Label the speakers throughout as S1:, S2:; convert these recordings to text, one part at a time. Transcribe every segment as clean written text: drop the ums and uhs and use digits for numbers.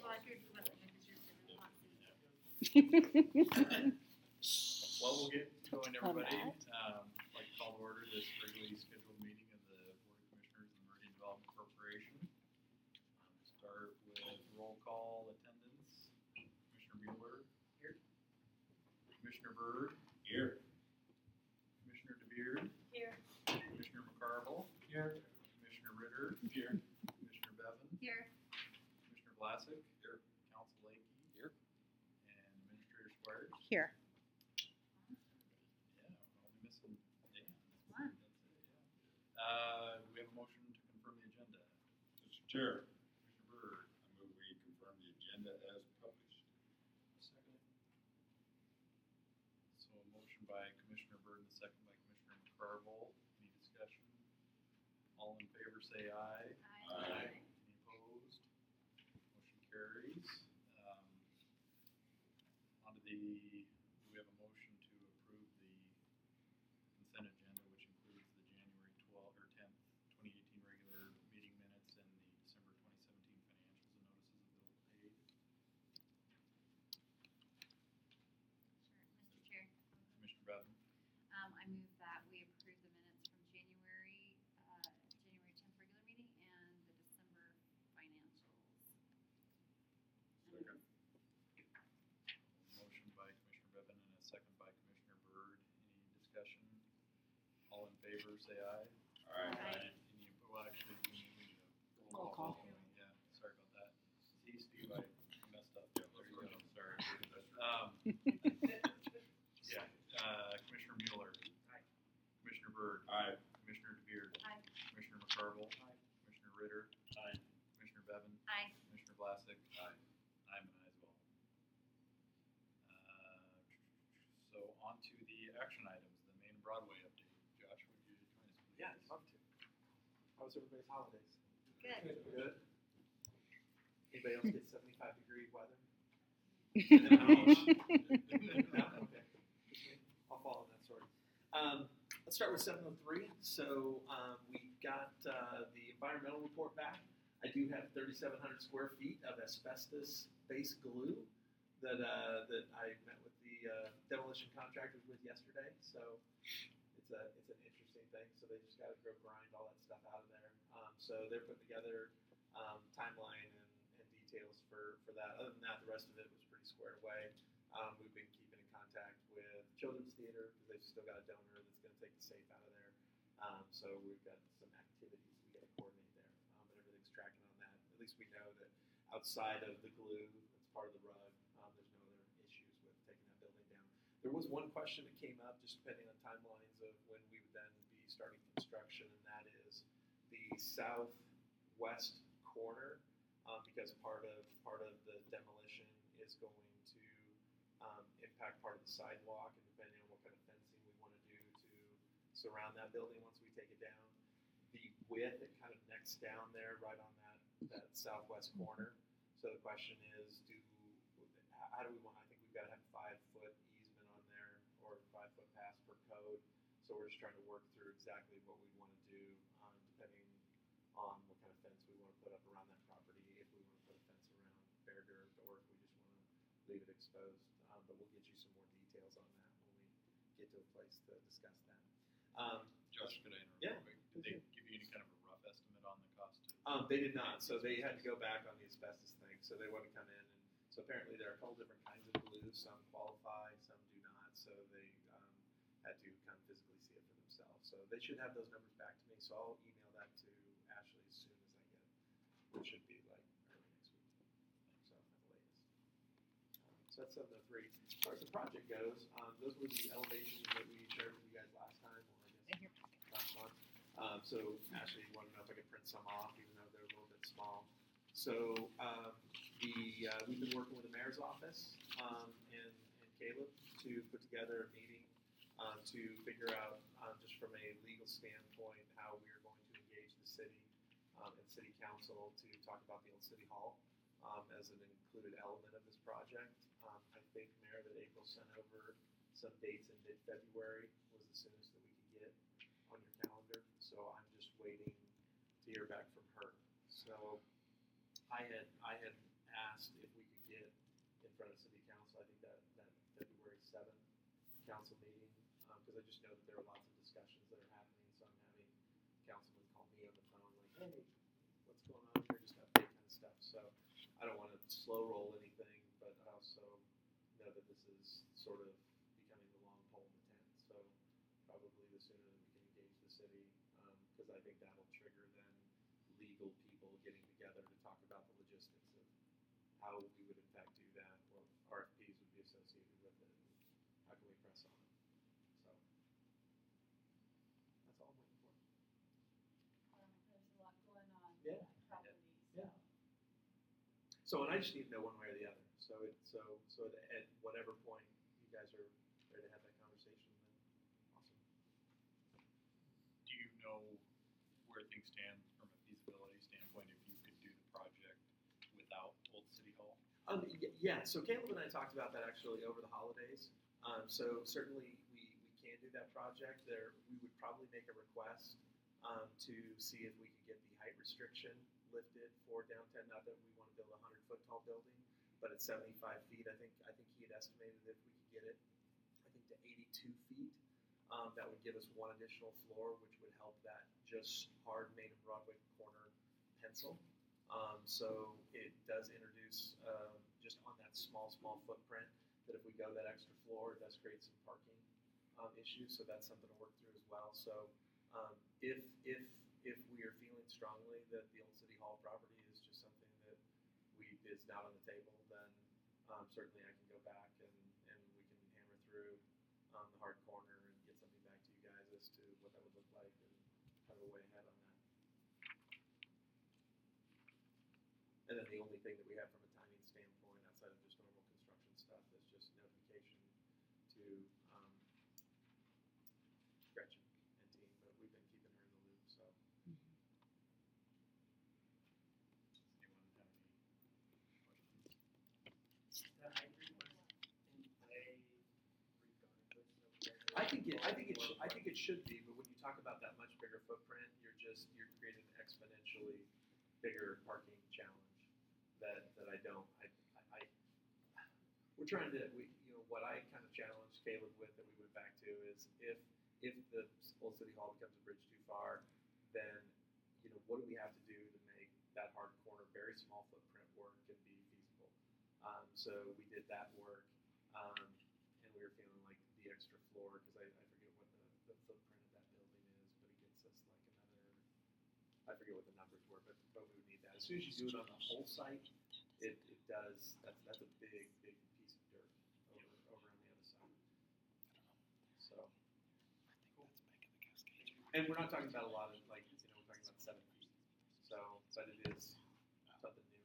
S1: Well, I figured you wasn't because you're sitting in the hot seat.
S2: Well, we'll get going,
S3: Don't come
S2: everybody.
S3: back.
S2: Like to call to order this regularly scheduled meeting of the Board of Commissioners of the Meridian Development Corporation. Start with roll call attendance. Commissioner Mueller. Here. Commissioner Byrd. Here. Commissioner DeBeard.
S1: Here.
S2: Commissioner McCarville. Here. Commissioner Ritter. Here. Commissioner Bevan.
S1: Here.
S2: Commissioner Vlasic. Here. Council Lakey. Here. And Administrator Squires.
S3: Here.
S2: Yeah, we're only missing Dan.
S1: One.
S2: That's it, yeah. We have a motion to confirm the agenda.
S4: Mr. Chair,
S2: Commissioner Byrd.
S4: I move we confirm the agenda as published.
S2: Second. So a motion by Commissioner Byrd and a second by Commissioner McCarville. Any discussion? All in favor say aye.
S4: Aye.
S2: Any opposed? Motion carries. Onto the, we have a motion to approve the consent agenda, which includes the January 12th or 10th, 2018 regular meeting minutes and the December 2017 financials and notices of bill paid.
S1: Sure, Mr. Chair.
S2: Commissioner Bevan.
S1: I move that we approve the minutes from January 10th regular meeting and the December financials.
S4: Second.
S2: Motion by Commissioner Bevan and a second by Commissioner Byrd. Any discussion? All in favor, say aye.
S1: Aye.
S2: Any, well, actually, we need a
S3: Roll call.
S2: Yeah, sorry about that. See, Steve, I messed up. There you go, sorry. Yeah, Commissioner Mueller. Aye. Commissioner Byrd.
S4: Aye.
S2: Commissioner DeBeard.
S1: Aye.
S2: Commissioner McCarville. Aye. Commissioner Ritter. Aye. Commissioner Bevan.
S1: Aye.
S2: Commissioner Vlasic.
S4: Aye.
S2: I'm an aye as well. So on to the action items, the main Broadway update. Josh, would you join us, please?
S5: Yeah, I'd love to. How was everybody's holidays?
S1: Good.
S5: Good. Anybody else get 75-degree weather? No? Okay. Just me? I'll follow that story. Let's start with 703. So we got the environmental report back. I do have 3,700 square feet of asbestos-based glue that I met with the demolition contractors with yesterday. So it's an interesting thing. So they just got to go grind all that stuff out of there. So they're putting together timeline and details for that. Other than that, the rest of it was pretty squared away. We've been keeping in contact with Children's Theater because they've still got a donor that's going to take the safe out of there. So we've got some activities we got to coordinate there. But everything's tracking on that. At least we know that outside of the glue that's part of the rug, there's no other issues with taking that building down. There was one question that came up, just depending on timelines of when we would then be starting construction, and that is the southwest corner, because part of the demolition is going to impact part of the sidewalk, and depending on what kind of fencing we want to do to surround that building once we take it down, the width it kind of necks down there right on that southwest corner. So the question is, how do we want? I think we've got to have 5-foot easement on there or 5-foot pass per code. So we're just trying to work through exactly what we want to do, depending on what kind of fence we want to put up around that property. If we want to put a fence around bare dirt, or if we just want to leave it exposed. But we'll get you some more details on that when we get to a place to discuss that.
S2: Josh, could I interrupt?
S5: Yeah.
S2: Quick? Did they give you any kind of a rough estimate on the cost?
S5: They did not. So they had to go back on the asbestos thing. So they want to come in, and so apparently there are a couple different kinds of glue. Some qualify, some do not. So they had to come physically see it for themselves. So they should have those numbers back to me. So I'll email that to Ashley as soon as I get it, which should be like early next week. So at the latest. So that's 703. As far as the project goes, those were the elevations that we shared with you guys last time, or I guess last month. So Ashley wanted to know if I could print some off, even though they're a little bit small. So we've been working with the mayor's office and Caleb to put together a meeting to figure out, just from a legal standpoint, how we are going to engage the city and city council to talk about the old city hall as an included element of this project. I think, Mayor, that April sent over some dates in mid-February was the soonest that we could get on your calendar. So I'm just waiting to hear back from her. So I had asked if we could get in front of city council, I think that February 7th council meeting, because I just know that there are lots of discussions that are happening, so I'm having councilmen call me on the phone like, hey, what's going on here, just update kind of stuff. So I don't want to slow roll anything, but I also know that this is sort of becoming the long pole in the tent. So probably the sooner that we can engage the city, because I think that'll trigger then legal people getting together to talk about the logistics of how we would in fact do that, or RFPs would be associated with it, and how can we press on it. So that's all I'm waiting for.
S3: There's a lot going on.
S5: Yeah.
S3: Properties.
S5: Yeah. So, and I just need to know one way or the other. So at whatever point you guys are ready to have that conversation, then awesome.
S2: Do you know where things stand from a feasibility standpoint if you could do the project without Old City Hall?
S5: Yeah, so Caleb and I talked about that actually over the holidays. So certainly we can do that project. We would probably make a request to see if we could get the height restriction lifted for downtown. Not that we want to build a 100-foot tall building, but at 75 feet, I think he had estimated that if we could get it, I think to 82 feet, that would give us one additional floor, which would help that just hard Main and Broadway corner pencil. So it does introduce, just on that small footprint, that if we go that extra floor, it does create some parking issues. So that's something to work through as well. So if we are feeling strongly that the Old City Hall property is just something that is not on the table, then certainly I can go back and we can hammer through the hard corner and get something back to you guys as to what that would look like and have a way ahead on that. And then the only thing that we have from a timing standpoint outside of just normal construction stuff is just notification to Gretchen and team, but we've been keeping her in the loop, so.
S2: Does anyone have any questions?
S6: The hybrid was in play regardless of whether.
S5: I think it should be, but when you talk about that much bigger footprint, you're creating an exponentially bigger parking challenge that we're trying to, what I kind of challenged Caleb with that we went back to is if the Old City Hall becomes a bridge too far, then, what do we have to do to make that hard corner, very small footprint work and be feasible? So we did that work, and we were feeling like the extra floor, because I forget what the footprint of that building is, but it gets us like another, I forget what the numbers were, but we would need that. As soon as you do it on the whole site, it does, that's a big piece of dirt over on the other side. So. And we're not talking about a lot of, we're talking about 7 feet. So, but it is something new.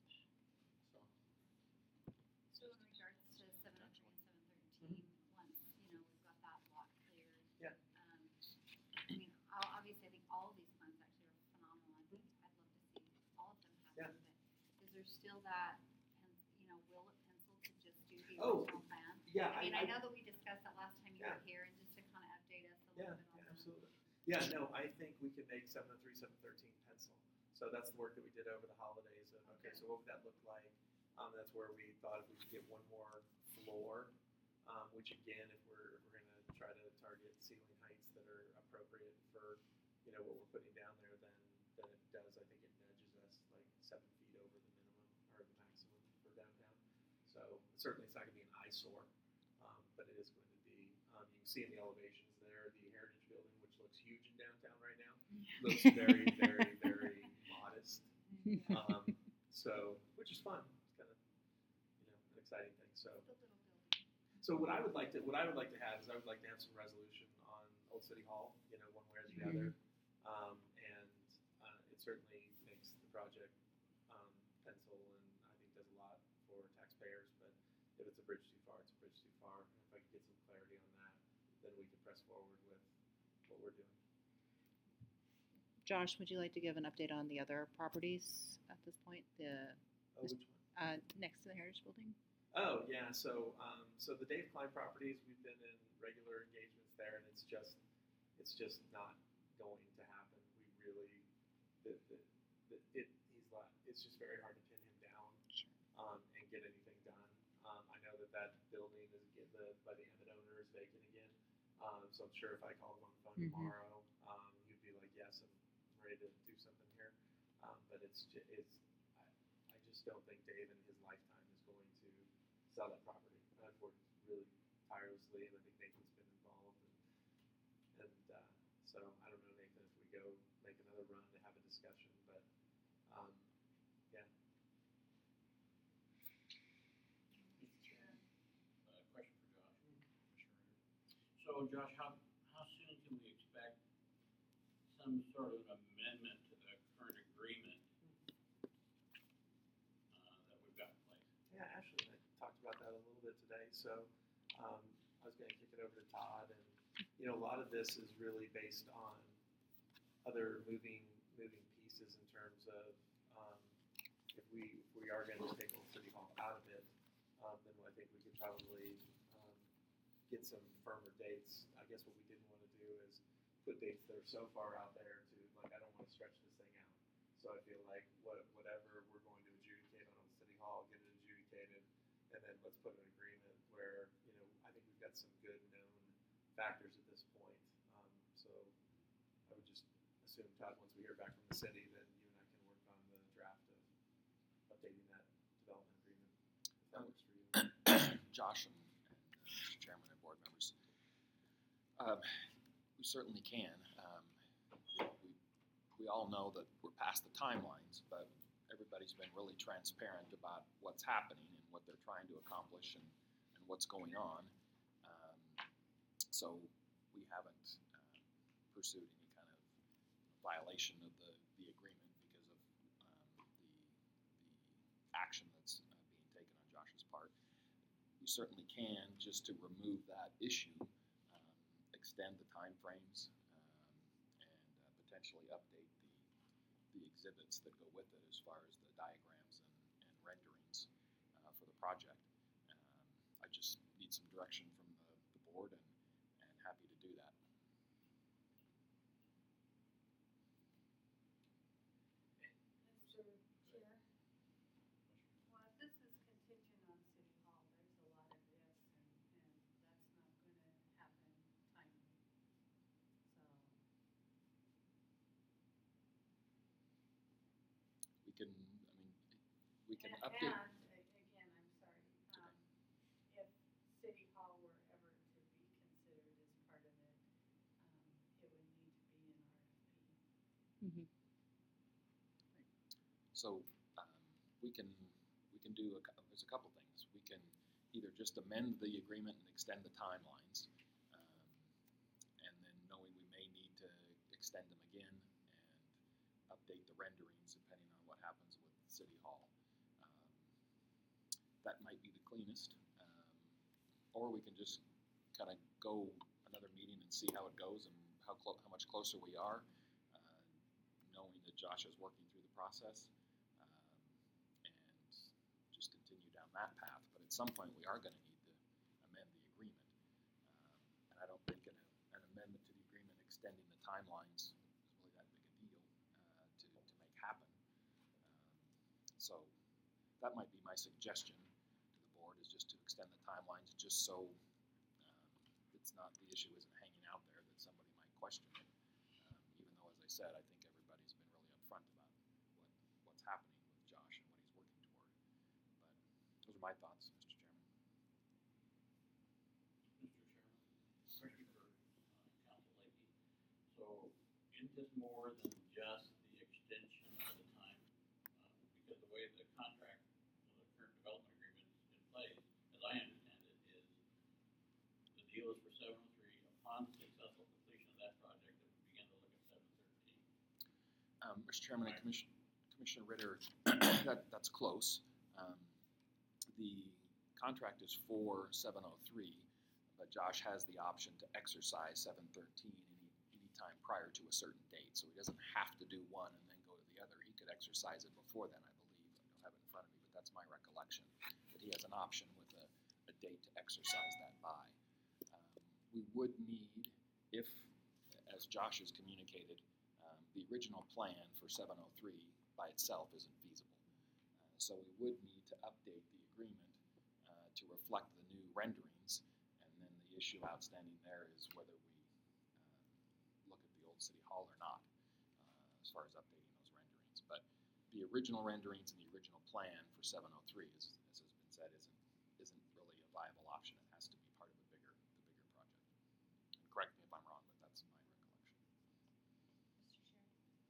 S1: So in regards to 703 and 713, once, we've got that lot cleared.
S5: Yeah.
S1: Obviously, I think all of these plans actually are phenomenal. I think I'd love to see all of them happen. But is there still that, will it pencil to just do the
S5: Oh,
S1: original plan?
S5: Yeah,
S1: I know that we discussed that last time you
S5: Yeah.
S1: were here, and just to kind of update us a
S5: Yeah,
S1: little bit on that.
S5: absolutely. Yeah, no, I think we can make 703, 713 pencil. So that's the work that we did over the holidays. Of, okay, so what would that look like? That's where we thought if we could get one more floor, which again, if we're going to try to target ceiling heights that are appropriate for, what we're putting down there, then it does, I think it nudges us like 7 feet over the minimum or the maximum for downtown. So certainly it's not going to be an eyesore, but it is going to be, you can see in the elevations there, the Heritage Building, which looks huge in downtown right now, looks very, very, very modest. So, which is fun. It's kind of, an exciting thing. So,
S1: The little building.
S5: so what I would like to have is I would like to have some resolution on Old City Hall, one way or the other, and it certainly makes the project pencil, and I think does a lot for taxpayers. But if it's a bridge too far, it's a bridge too far. And if I could get some clarity on that, then we can press forward with what we're doing.
S7: Josh, would you like to give an update on the other properties at this point?
S5: Oh, which one?
S7: Next to the Heritage Building?
S5: Oh, yeah. So the Dave Klein properties, we've been in regular engagements there, and it's just not going to happen. We really, it's just very hard to pin him down and get anything done. I know that building is by the Emmett owner is vacant again. So I'm sure if I called him on the phone
S7: Mhm.
S5: tomorrow, he'd be like, yes, I'm ready to do something here. But I just don't think Dave in his lifetime is going to sell that property. I've worked really tirelessly, and I think Nathan's been involved. And so I don't know, Nathan, if we go make another run to have a discussion, but yeah.
S8: Question for Josh.
S2: Commissioner Ritter.
S8: So Josh, how soon can we expect some sort of an amendment to the current agreement that we've got in place?
S5: Yeah, Ashley and I talked about that a little bit today. So I was going to kick it over to Todd, and a lot of this is really based on other moving pieces in terms of if we are going to take Old City Hall out of it, then I think we could probably get some firmer dates. I guess what we didn't want to do is put dates that are so far out there to I don't want to stretch this thing out. So I feel like whatever we're going to adjudicate on City Hall, get it adjudicated, and then let's put an agreement where I think we've got some good known factors at this point. So I would just assume, Todd, once we hear back from the city, that you and I can work on the draft of updating that development agreement. If that works for you.
S9: Josh and Mr. Chairman and board members. We certainly can. We all know that we're past the timelines, but everybody's been really transparent about what's happening and what they're trying to accomplish and what's going on. So we haven't pursued any kind of violation of the agreement because of the action that's being taken on Josh's part. We certainly can, just to remove that issue, extend the timeframes and potentially update the exhibits that go with it as far as the diagrams and renderings for the project. I just need some direction from the board and happy to do that.
S3: Mr. Chair, well, if this is contingent on City Hall, there's a lot of ifs, and that's not gonna happen timely. So,
S9: We can
S3: and
S9: update.
S3: again, I'm sorry, if City Hall were ever to be considered as part of it, it would need to be an RFP.
S7: Mhm.
S9: So we can do there's a couple things. We can either just amend the agreement and extend the timelines, and then knowing we may need to extend them again and update the renderings depending on what happens with City Hall. That might be the cleanest, or we can just kind of go another meeting and see how it goes and how much closer we are, knowing that Josh is working through the process. Just continue down that path. But at some point, we are going to need to amend the agreement. And I don't think an amendment to the agreement extending the timelines is really that big a deal to make happen. So that might be my suggestion to the board, is just to extend the timelines, just so it's not, the issue isn't hanging out there that somebody might question it. Even though, as I said, I think everybody's been really upfront about what's happening with Josh and what he's working toward. But those are my thoughts, Mr. Chairman.
S8: Mr. Chairman, question for Council Lakey. So isn't this more than just the extension of the time? Because the way the contract, the current development agreement is in place, as I understand it, is the deal is for 703. Upon successful completion of that project, it would begin to look at 713.
S9: Mr. Chairman and Commissioner Ritter, that's close. The contract is for 703, but Josh has the option to exercise 713 any time prior to a certain date. So he doesn't have to do one and then go to the other. He could exercise it before then, I believe. I don't have it in front of me, but that's my recollection, that he has an option with a date to exercise that by. We would need, if, as Josh has communicated, the original plan for 703 by itself isn't feasible. So we would need to update the agreement to reflect the new renderings, and then the issue outstanding there is whether we look at the old City Hall or not, as far as updating those renderings. But the original renderings and the original plan for 703, as has been said, isn't really a viable option. It has to be part of the bigger project. And correct me if I'm wrong, but that's my recollection.
S1: Mr. Chair.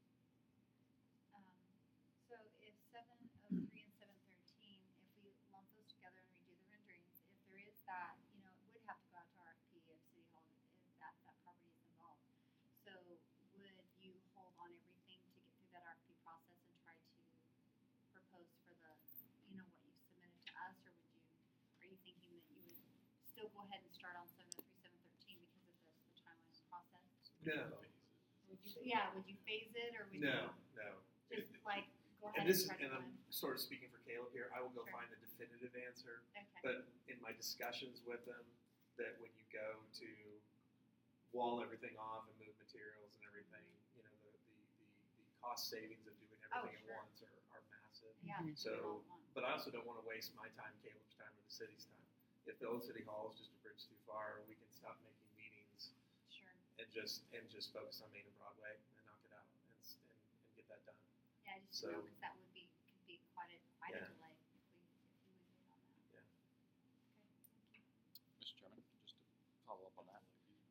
S1: So if 703 and 713, if we lump those together and redo the renderings, if there is that, it would have to go out to RFP if City Hall, if that property is involved. So would you hold on everything to get through that RFP process and try to propose for the, what you submitted to us, or are you thinking that you would still go ahead and start on 703, 713 because of the timeline and process?
S5: No,
S1: Would you phase it, or would
S5: no.
S1: you just like go
S5: And
S1: ahead and
S5: this,
S1: try to
S5: and I'm sort of speaking for Caleb here, I will go
S1: Sure.
S5: find a definitive answer.
S1: Okay.
S5: But in my discussions with them, that when you go to wall everything off and move materials and everything, the cost savings of doing everything
S1: sure.
S5: at once are massive.
S1: Yeah.
S7: Mhm.
S1: do it all
S5: So,
S1: at once.
S5: but I also don't want to waste my time, Caleb's time, or the city's time. If the old City Hall is just a bridge too far, we can stop making meetings
S1: Sure.
S5: and just focus on Main and Broadway and knock it out and get that done.
S1: Yeah, I just
S5: So-
S1: know because that could be quite a
S5: Yeah.
S1: delay if we would wait on that.
S5: Yeah.
S1: Okay, thank you.
S9: Mr. Chairman, just to follow up on that,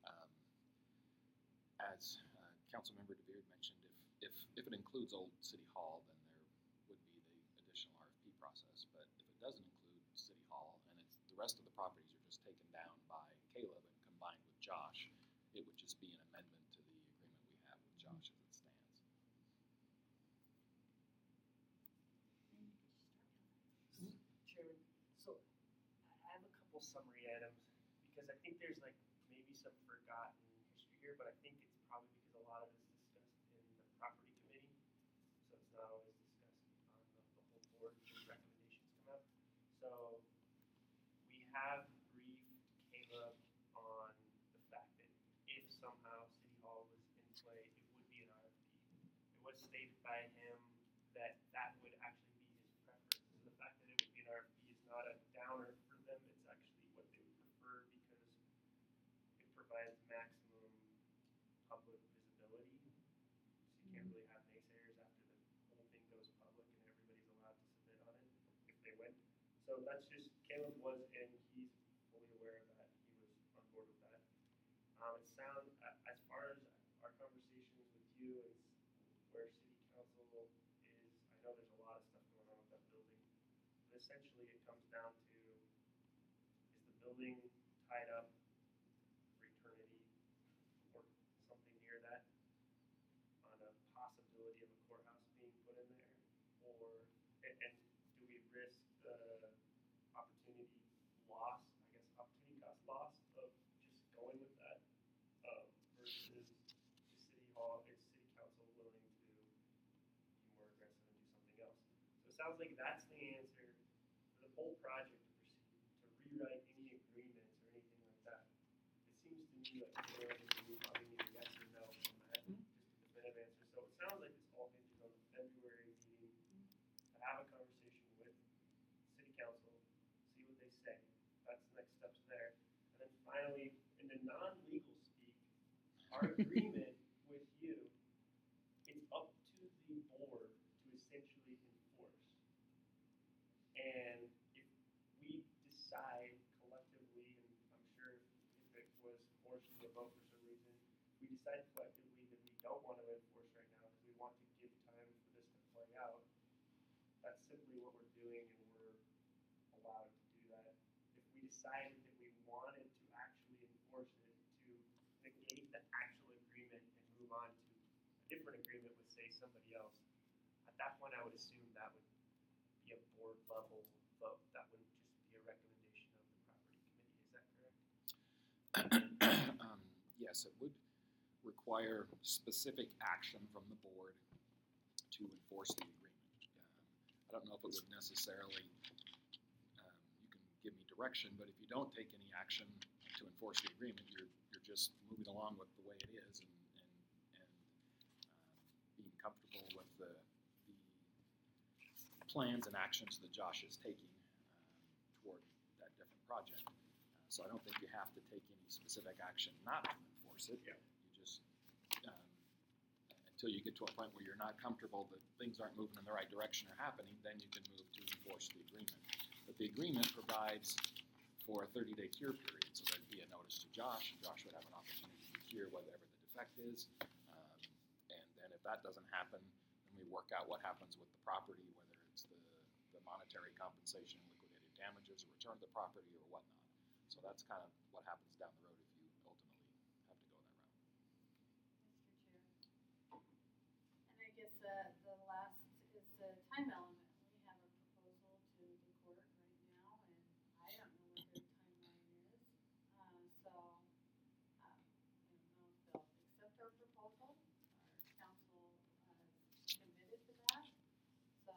S9: as Councilmember DeVere mentioned, if it includes Old City Hall, then there would be the additional RFP process. But if it doesn't include City Hall and it's the rest of the properties are just taken down by Caleb and combined with Josh, it would just be an amendment to the agreement we have with Josh as it stands.
S1: Then you could just start doing that.
S6: Chairman, so I have a couple summary items, because I think there's maybe some forgotten history here, but I think it's probably because a lot of it's discussed in the property committee, so it's not always discussed on the whole board, just recommendations come up. So we have briefed Caleb on the fact that if somehow City Hall was in play, it would be an RFP. It was stated by him that that would actually be his preference. So the fact that it would be an RFP is not a downer for them, it's actually what they would prefer, because it provides maximum public visibility. So you can't really have naysayers after the whole thing goes public and everybody's allowed to submit on it if they win. So that's just, Caleb was, and he's fully aware of that, he was on board with that. It sounds, as far as our conversations with you and where city council is, I know there's a lot of stuff going on with that building, but essentially it comes down to, is the building tied up for eternity or something near that on a possibility of a courthouse being put in there? Or, and do we risk the opportunity loss, I guess, opportunity cost loss of just going with that? Versus the city hall, is city council willing to be more aggressive and do something else? So it sounds like that's the answer for the whole project to proceed, to rewrite any agreements or anything like that. It seems to me like we probably need a yes or no from that, just a definitive answer. So it sounds like this all hinges on the February meeting, to have a conversation with city council, see what they say. That's the next steps there. And then finally, in the non-legal speak, our agreement with you, it's up to the board to essentially enforce. And if we decide collectively, and I'm sure if it was forced to a vote for some reason, we decide collectively that we don't want to enforce right now because we want to give time for this to play out, that's simply what we're doing, and we're allowed to do that. If we decided that we wanted to actually enforce it, to negate the actual agreement and move on to a different agreement with, say, somebody else, at that point I would assume that would be a board level vote. That wouldn't just be a recommendation of the property committee. Is that correct?
S9: Yes, it would require specific action from the board to enforce the agreement. I don't know if it would necessarily, you can give me direction, but if you don't take any action to enforce the agreement, you're just moving along with the way it is and being comfortable with the plans and actions that Josh is taking toward that different project. So I don't think you have to take any specific action not to enforce it.
S2: Yeah.
S9: You just, until you get to a point where you're not comfortable that things aren't moving in the right direction or happening, then you can move to enforce the agreement. But the agreement provides for a 30-day cure period, so there'd be a notice to Josh, and Josh would have an opportunity to cure whatever the defect is. And then if that doesn't happen, then we work out what happens with the property, whether it's the monetary compensation, liquidated damages, or return the property or whatnot. So that's kind of what happens down the road if you ultimately have to go that route.
S3: Mr. Chair. And I guess the last is the time element. We have a proposal to the court right now, and I don't know what their timeline is. So, I don't know if they'll accept our proposal. Our council committed to that. So,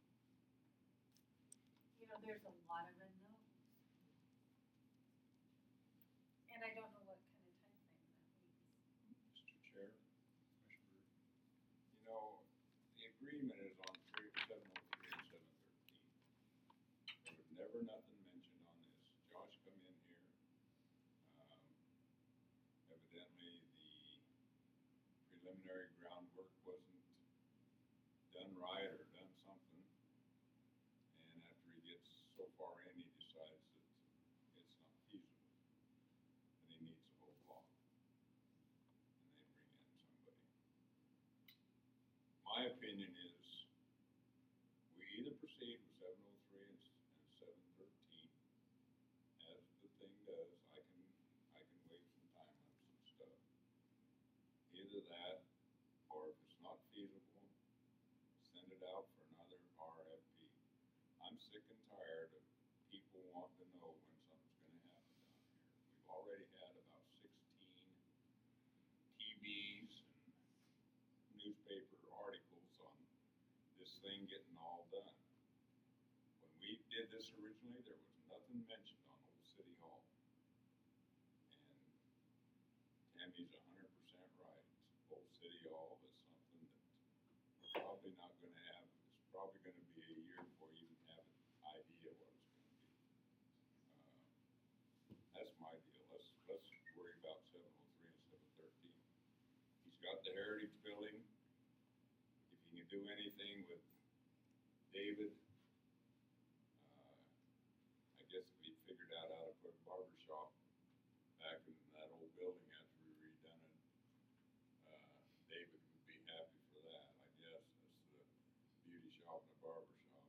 S3: there's a lot of unknowns. And I don't know what kind of timeframe that means.
S4: Mr. Chair,
S2: Commissioner
S4: the agreement is on 703 and 713. There was never nothing mentioned on this. Josh come in here. Evidently, the preliminary groundwork wasn't done right or done something. And after he gets so far in, he decides that it's not feasible. And he needs a whole block. And they bring in somebody. My opinion is we either proceed with 703 and 713 as the thing does. I can waive some time lapse and stuff. Either that, or if it's not feasible, send it out for another RFP. I'm sick and tired of people wanting to know when something's gonna happen down here. We've already had about 16 TVs and newspaper articles on this thing getting all done. When we did this originally, there was nothing mentioned on Old City Hall. And Tammy's 100% right. Old City Hall is something that we're probably not gonna have. It's probably gonna be a year before you even have an idea what it's gonna be. That's my deal. Let's worry about 703 and 713. He's got the Heritage Building. If he can do anything with David, I guess if he figured out how to put a barber shop back in that old building after we redone it, David would be happy for that, I guess. That's the beauty shop and a barber shop.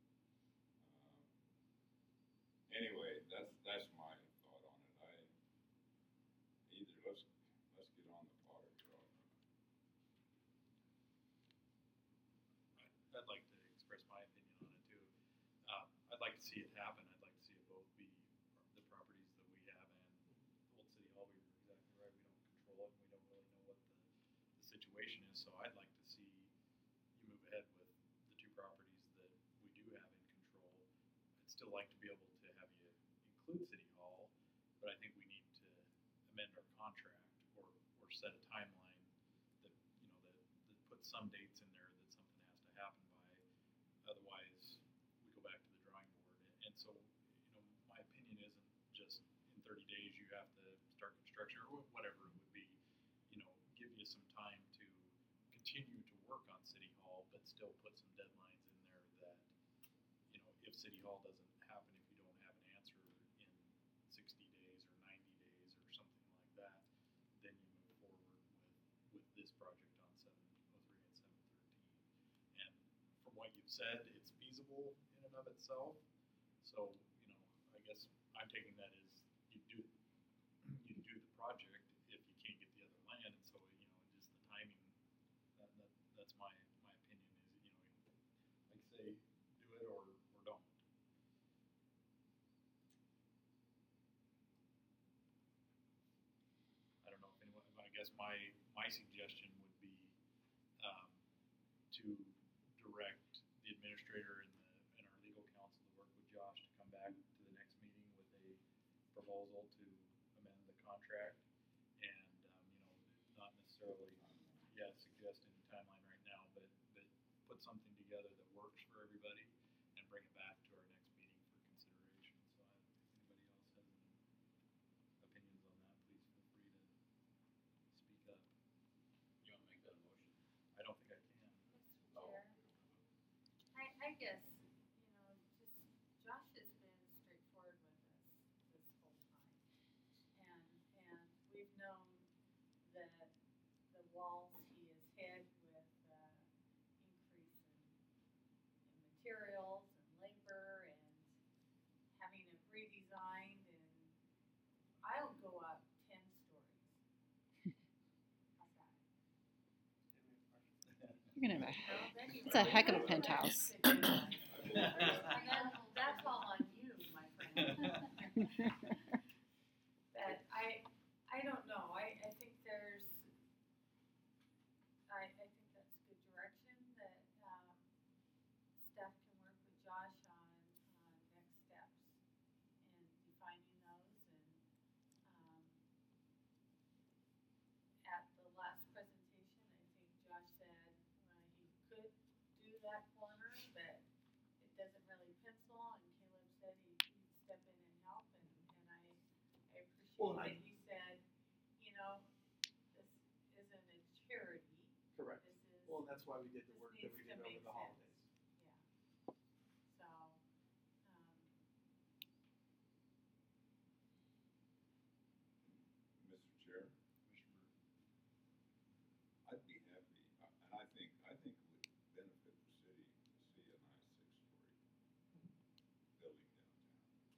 S4: Anyway, that's my thought on it. Either let's get on the pot or get off the pot.
S2: I'd like to express my opinion on it too. I'd like to see it happen. I'd like to see it both be the properties that we have and Old City Hall. We were exactly right. We don't control it, and we don't really know what the situation is. So I'd like to see you move ahead with the two properties that we do have in control. I'd still like to be able to have you include City Hall, but I think we need to amend our contract or set a timeline that that puts some dates in there that something has to happen by. Otherwise, we go back to the drawing board. And so, my opinion isn't just in 30 days you have to start construction or whatever it would be. Give you some time to continue to work on City Hall, but still put some deadlines in there that, if City Hall doesn't happen, if you don't have an answer in 60 days or 90 days or something like that, then you move forward with this project on 703 and 713. And from what you've said, it's feasible in and of itself. So, I guess I'm taking that as you do the project if you can't get the other land, and so just the timing. That's my opinion. Is like say do it or don't. I don't know if anyone. I guess my suggestion would be to direct the administrator and our legal counsel to work with Josh to come back to the next meeting with a proposal to amend the contract, and not necessarily suggest any timeline right now, but put something together that works for everybody. bring it back to our next meeting for consideration. So if anybody else has any opinions on that, please feel free to speak up.
S8: You wanna make that a motion?
S2: I don't think I can.
S3: Mr. Chair, I guess, just Josh has been straightforward with us this whole time. And we've known that the walls he has hit with increase in materials and labor and having it redesigned, and I'll go up 10 stories. How's that?
S7: You're gonna have
S3: No, then you
S7: It's a
S3: really
S7: heck of a
S3: have to
S7: penthouse.
S3: fix it. And then that's all on you, my friend. But I don't know, I think there's, I think that's good direction, that, staff can work with Josh on next steps and defining those, and, at the last presentation, I think Josh said, he could do that corner, but it doesn't really pencil, and Caleb said he'd step in and help, and I appreciate
S5: Well,
S3: that he said, this isn't a charity,
S5: Correct.
S3: this is,
S5: Well, and that's why we did the
S3: this
S5: work that
S3: needs
S5: we
S3: to
S5: did over
S3: make
S5: the
S3: sense.
S5: holidays.
S3: Yeah. So,
S4: Mr. Chair,
S2: Commissioner Burke.
S4: I'd be happy, and I think it would benefit the city to see a nice 6-story building downtown.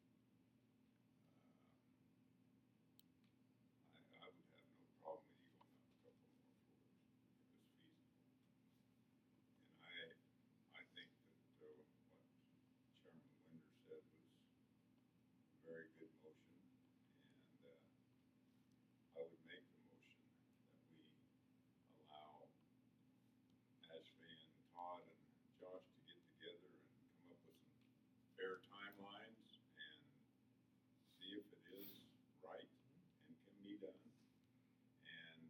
S4: I would have no problem with you going up a couple more floors if it's feasible. And I think that what Chairman Winder said was a very good motion, and I would make the motion that we allow Ashley and Todd and Josh to get together and come up with some fair timelines and see if it is right and can be done. And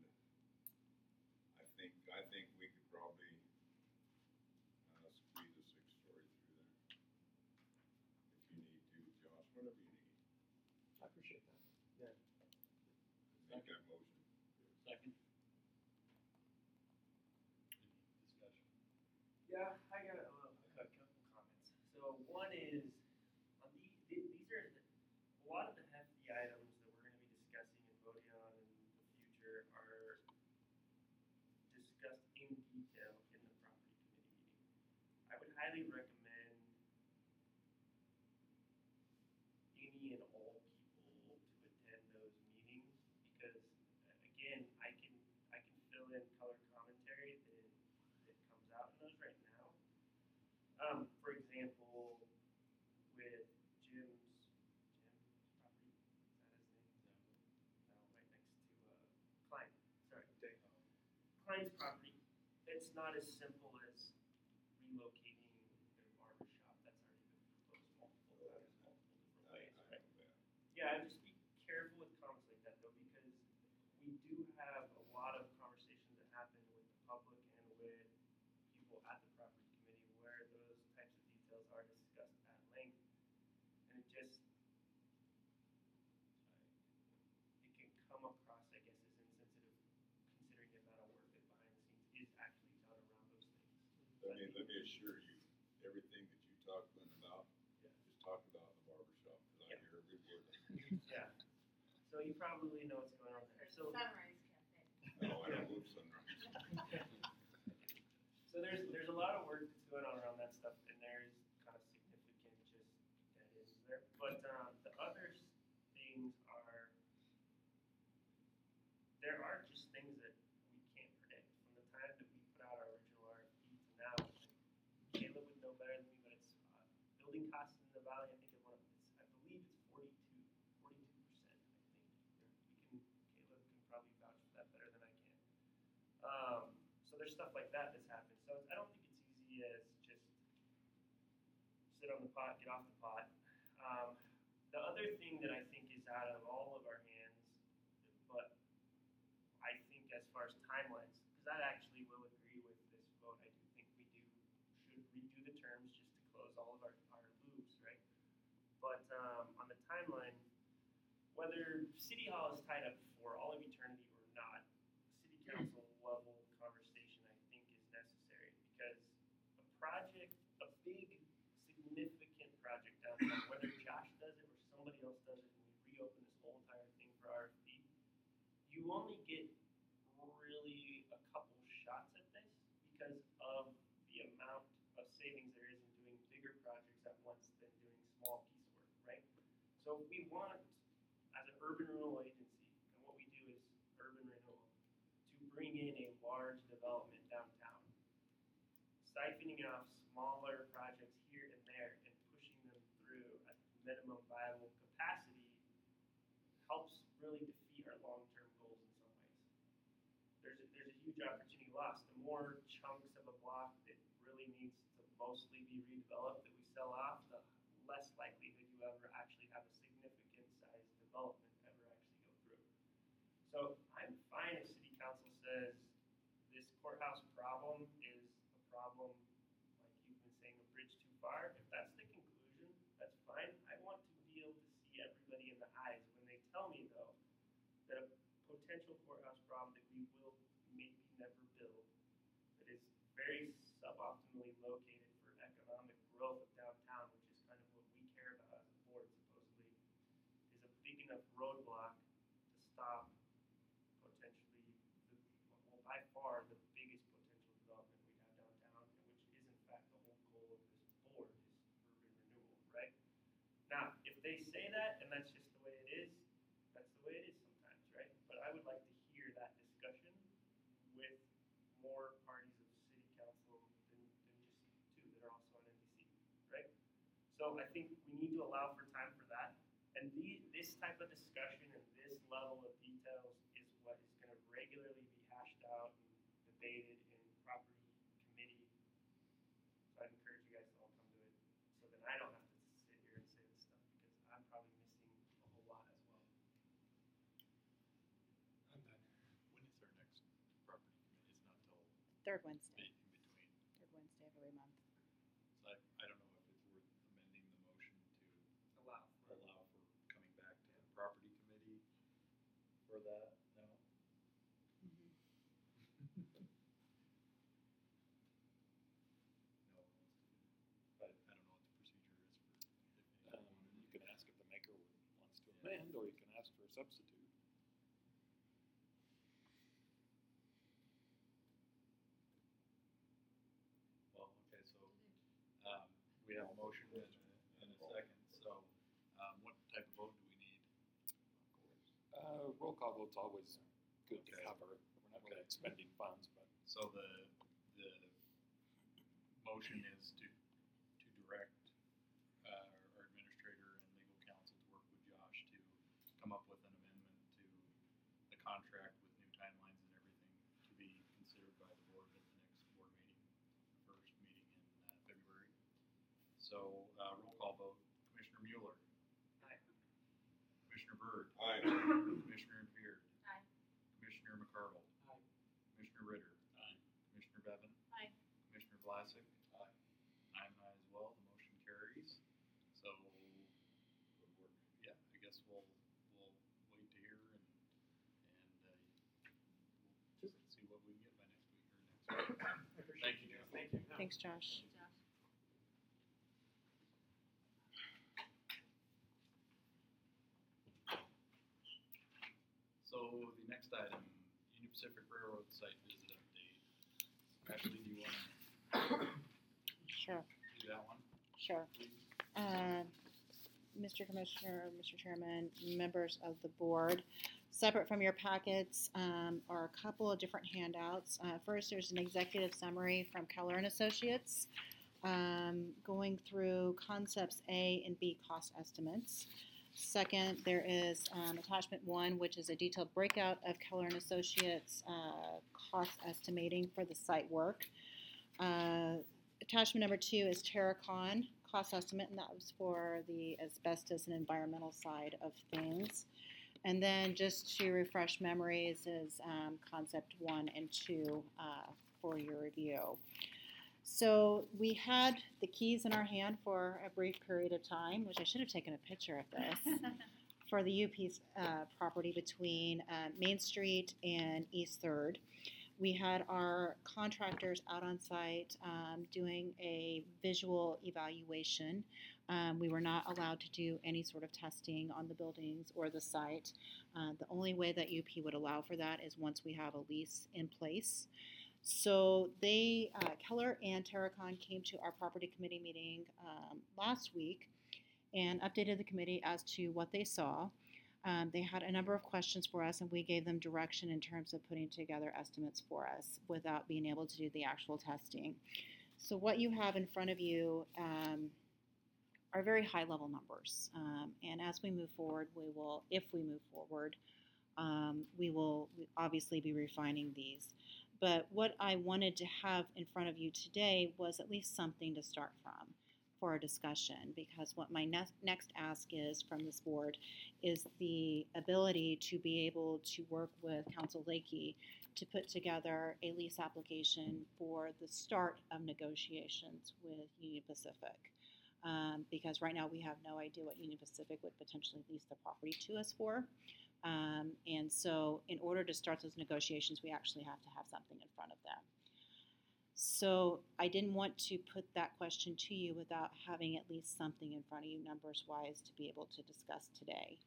S4: I think we could probably squeeze a 6-story through there. If you need to, Josh, whatever you need.
S5: I appreciate that. Yeah.
S4: Make that motion.
S8: Second?
S2: Any discussion?
S6: Yeah, I got a couple comments. So one is, on these are, a lot of the hefty items that we're gonna be discussing and voting on in the future are discussed in detail in the property committee meeting. I would highly recommend any and all people to attend those meetings, because, again, I can fill in color commentary that comes out in those right now. For example, with Jim's property, is that his name? No, right next to Klein. Sorry, Klein's property. It's not as simple as relocating their barber shop. That's already been proposed multiple times, multiple different ways,
S4: I
S6: right?
S4: know that.
S6: Yeah, just be careful with comments like that though, because we do have a lot of conversations that happen with the public and with people at the property committee where those types of details are discussed at length. And it just, it can come across, I guess, as insensitive, considering the amount of work that behind the scenes is actually done around those things.
S4: Let me assure you, everything that you talk, Lynn, about,
S6: Yeah.
S4: just talk about the barber shop, because I
S6: Yeah.
S4: hear every word.
S6: Yeah. So you probably know what's going on there.
S3: there's
S6: So
S3: Sunrise Cafe.
S4: No, I don't live Sunrise.
S6: So there's a lot of work that's going on around that stuff, and there's kind of significant just dead ends there. But the other things are, there are just things that we can't predict. From the time that we put out our original RFP to now, Caleb would know better than me, but it's building costs in the valley. I think I believe it's 42%. I think Caleb can probably vouch for that better than I can. So there's stuff like that that's happened. So I don't think it's easy as just sit on the pot, get off the pot. The other thing that I think is out of all of our hands, but I think as far as timelines, because I actually will agree with this vote, I do think we should redo the terms just to close all of our timeline, whether City Hall is tied up for all of eternity or not, City Council level conversation I think is necessary because a project, a big, significant project downtown, whether Josh does it or somebody else does it, and we reopen this whole entire thing for RFP, you only get really a couple shots at this because of the amount of savings there is in doing bigger projects at once than doing small piecework, right? So we want, as an urban renewal agency, and what we do is urban renewal, to bring in a large development downtown, siphoning off smaller projects here and there and pushing them through at minimum viable capacity helps really defeat our long-term goals in some ways. There's a huge opportunity lost. The more chunks of a block that really needs to mostly be redeveloped that we sell off, the less likelihood you ever actually have a significant size development ever actually go through. So I'm fine if City Council says this courthouse problem is a problem, like you've been saying, a bridge too far. If that's the conclusion, that's fine. I want to be able to see everybody in the eyes when they tell me though that a potential courthouse problem that we will maybe never build, that is very suboptimally located for economic growth of downtown, which is kind of what we care about as a board supposedly, is a big enough roadblock to stop potentially by far the biggest potential development we have downtown, and which is in fact the whole goal of this board is urban renewal, right? Now, if they say that and that's just the way it is, that's the way it is sometimes, right? But I would like to hear that discussion with more parties of City Council than just two that are also on NBC, right? So I think we need to allow for time for that. And this type of discussion and this level of details is what is going to regularly be hashed out and debated in property committee. So I'd encourage you guys to all come to it so that I don't have to sit here and say this stuff because I'm probably missing a whole lot as well.
S2: And then, when is our next property committee? It's not till
S7: Third Wednesday,
S2: in between.
S7: third Wednesday of every month.
S2: So I don't know if it's worth amending the motion to
S6: Allow for
S2: allow for coming back to the property committee for that, no?
S7: Mhm.
S2: No one wants to do it. But I don't know what the procedure is for if anyone
S9: You can ask if the maker wants to
S2: Yeah.
S9: amend, or you can ask for a substitute.
S2: Well, okay, so, we have a motion and a second, so, what type of vote do we need?
S9: Roll call vote's always good to
S2: Okay.
S9: cover. We're not really expending funds, but
S2: So the motion is to direct, our administrator and legal counsel to work with Josh to come up with an amendment to the contract with new timelines and everything to be considered by the board at the next board meeting, the first meeting in, February. So, roll call vote, Commissioner Mueller.
S6: Aye.
S2: Commissioner Byrd.
S4: Aye.
S2: Commissioner Beard.
S1: Aye.
S2: Commissioner McCardle.
S6: Aye.
S2: Commissioner Ritter.
S8: Aye.
S2: Commissioner Bevan.
S1: Aye.
S2: Commissioner Vlasic.
S8: Aye.
S2: I'm an aye as well, the motion carries. So, yeah, I guess we'll wait to hear and we'll see what we can get by next week or next week.
S5: I appreciate
S2: Thank you, Jeff.
S5: Thank you.
S7: Thanks, Josh.
S1: Josh.
S2: So the next item, Union Pacific Railroad site visit update. Ashley, do you wanna
S7: Sure,
S2: do that one,
S7: sure.
S2: please?
S7: Mr. Commissioner, Mr. Chairman, members of the board, separate from your packets are a couple of different handouts. First, there's an executive summary from Keller and Associates, going through concepts A and B cost estimates. Second, there is attachment 1, which is a detailed breakout of Keller and Associates cost estimating for the site work. Attachment number 2 is Terracon cost estimate, and that was for the asbestos and environmental side of things. And then just to refresh memories is concept 1 and 2 for your review. So we had the keys in our hand for a brief period of time, which I should have taken a picture of this, for the UP's property between Main Street and East 3rd. We had our contractors out on site doing a visual evaluation. We were not allowed to do any sort of testing on the buildings or the site. The only way that UP would allow for that is once we have a lease in place. So they, Keller and Terracon came to our property committee meeting last week and updated the committee as to what they saw. They had a number of questions for us, and we gave them direction in terms of putting together estimates for us without being able to do the actual testing. So what you have in front of you are very high-level numbers. And as we move forward, if we move forward, we will obviously be refining these. But what I wanted to have in front of you today was at least something to start from for a discussion, because what my next ask is from this board is the ability to be able to work with Council Lakey to put together a lease application for the start of negotiations with Union Pacific. Because right now we have no idea what Union Pacific would potentially lease the property to us for. And so in order to start those negotiations, we actually have to have something in front of them. So I didn't want to put that question to you without having at least something in front of you numbers-wise to be able to discuss today.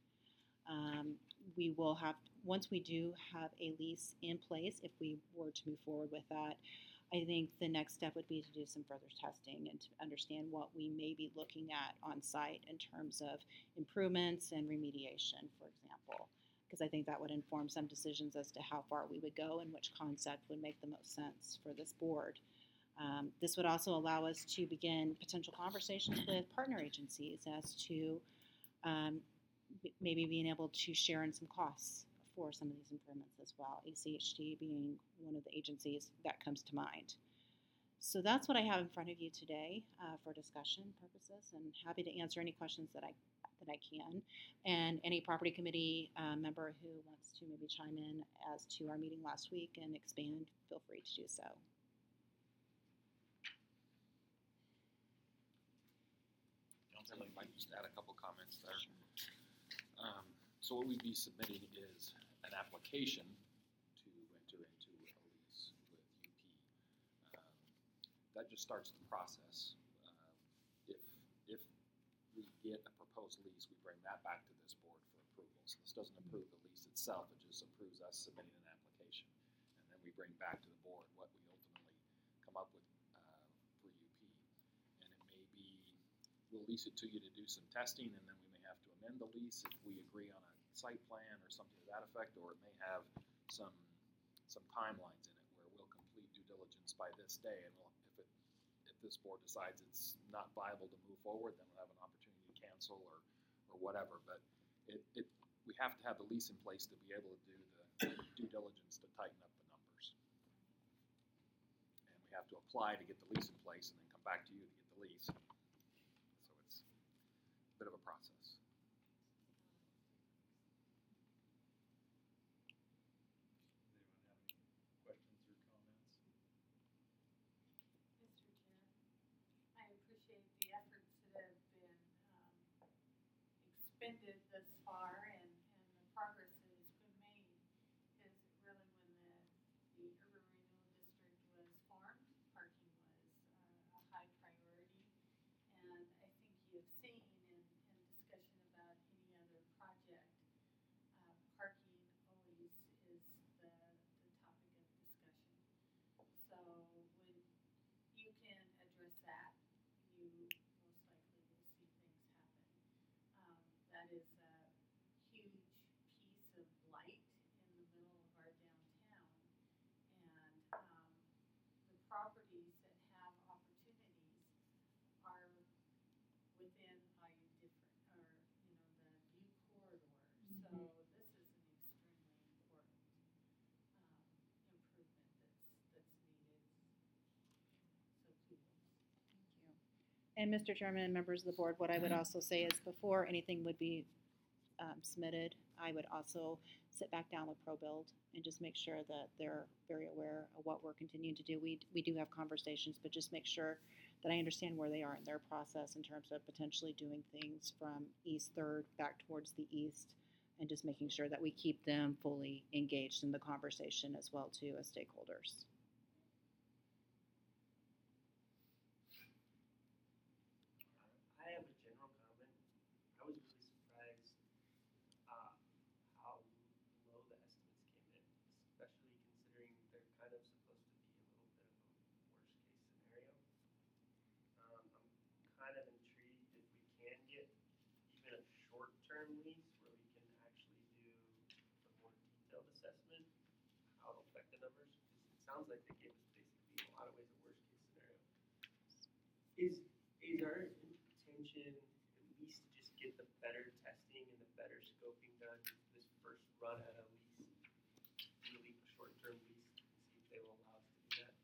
S7: We will have, once we do have a lease in place, if we were to move forward with that, I think the next step would be to do some further testing and to understand what we may be looking at on site in terms of improvements and remediation, for example, because I think that would inform some decisions as to how far we would go and which concept would make the most sense for this board. This would also allow us to begin potential conversations with partner agencies as to maybe being able to share in some costs for some of these improvements as well, ACHD being one of the agencies that comes to mind. So that's what I have in front of you today for discussion purposes, and happy to answer any questions that I can. And any property committee member who wants to maybe chime in as to our meeting last week and expand, feel free to do so.
S9: I might just add a couple comments there. So what we'd be submitting is an application to enter into a lease with UP. That just starts the process. If we get a proposed lease, we bring that back to this board for approval. So this doesn't approve the lease itself, it just approves us submitting an application. And then we bring back to the board what we ultimately come up with for UP. And it may be, we'll lease it to you to do some testing, and then we may have to amend the lease if we agree on a site plan or something to that effect, or it may have some timelines in it where we'll complete due diligence by this day, and if this board decides it's not viable to move forward, then we'll have an opportunity to cancel or whatever. But we have to have the lease in place to be able to do the due diligence to tighten up the numbers, and we have to apply to get the lease in place and then come back to you to get the lease. So it's a bit of a process.
S3: Mr. Chair, I appreciate the efforts that have been expended thus far and the progress that has been made. Because really when the Urban Renewal District was formed, parking was a high priority. And I think you have seen in discussion about any other project, parking always is the topic of discussion. So when you can address that, you most likely will see things happen. That is a huge piece of light in the middle of our downtown, and the properties that have opportunities are within IU different, or the view corridor. So this is an extremely important improvement that's needed. So kudos.
S7: And Mr. Chairman and members of the board, what I would also say is before anything would be submitted. I would also sit back down with ProBuild and just make sure that they're very aware of what we're continuing to do. We do have conversations, but just make sure that I understand where they are in their process in terms of potentially doing things from East Third back towards the east, and just making sure that we keep them fully engaged in the conversation as well too as stakeholders.
S6: I have a general comment. I was really surprised how low the estimates came in, especially considering they're kind of supposed to be a little bit of a worst case scenario. I'm kind of intrigued if we can get even a short term lease where we can actually do a more detailed assessment, how it'll affect the numbers. Because it sounds like they gave us basically in a lot of ways a worst case scenario. Is our intention at least to just get the better testing and the better scoping done this first run at a lease, really short-term lease, and see if they will allow us to do that?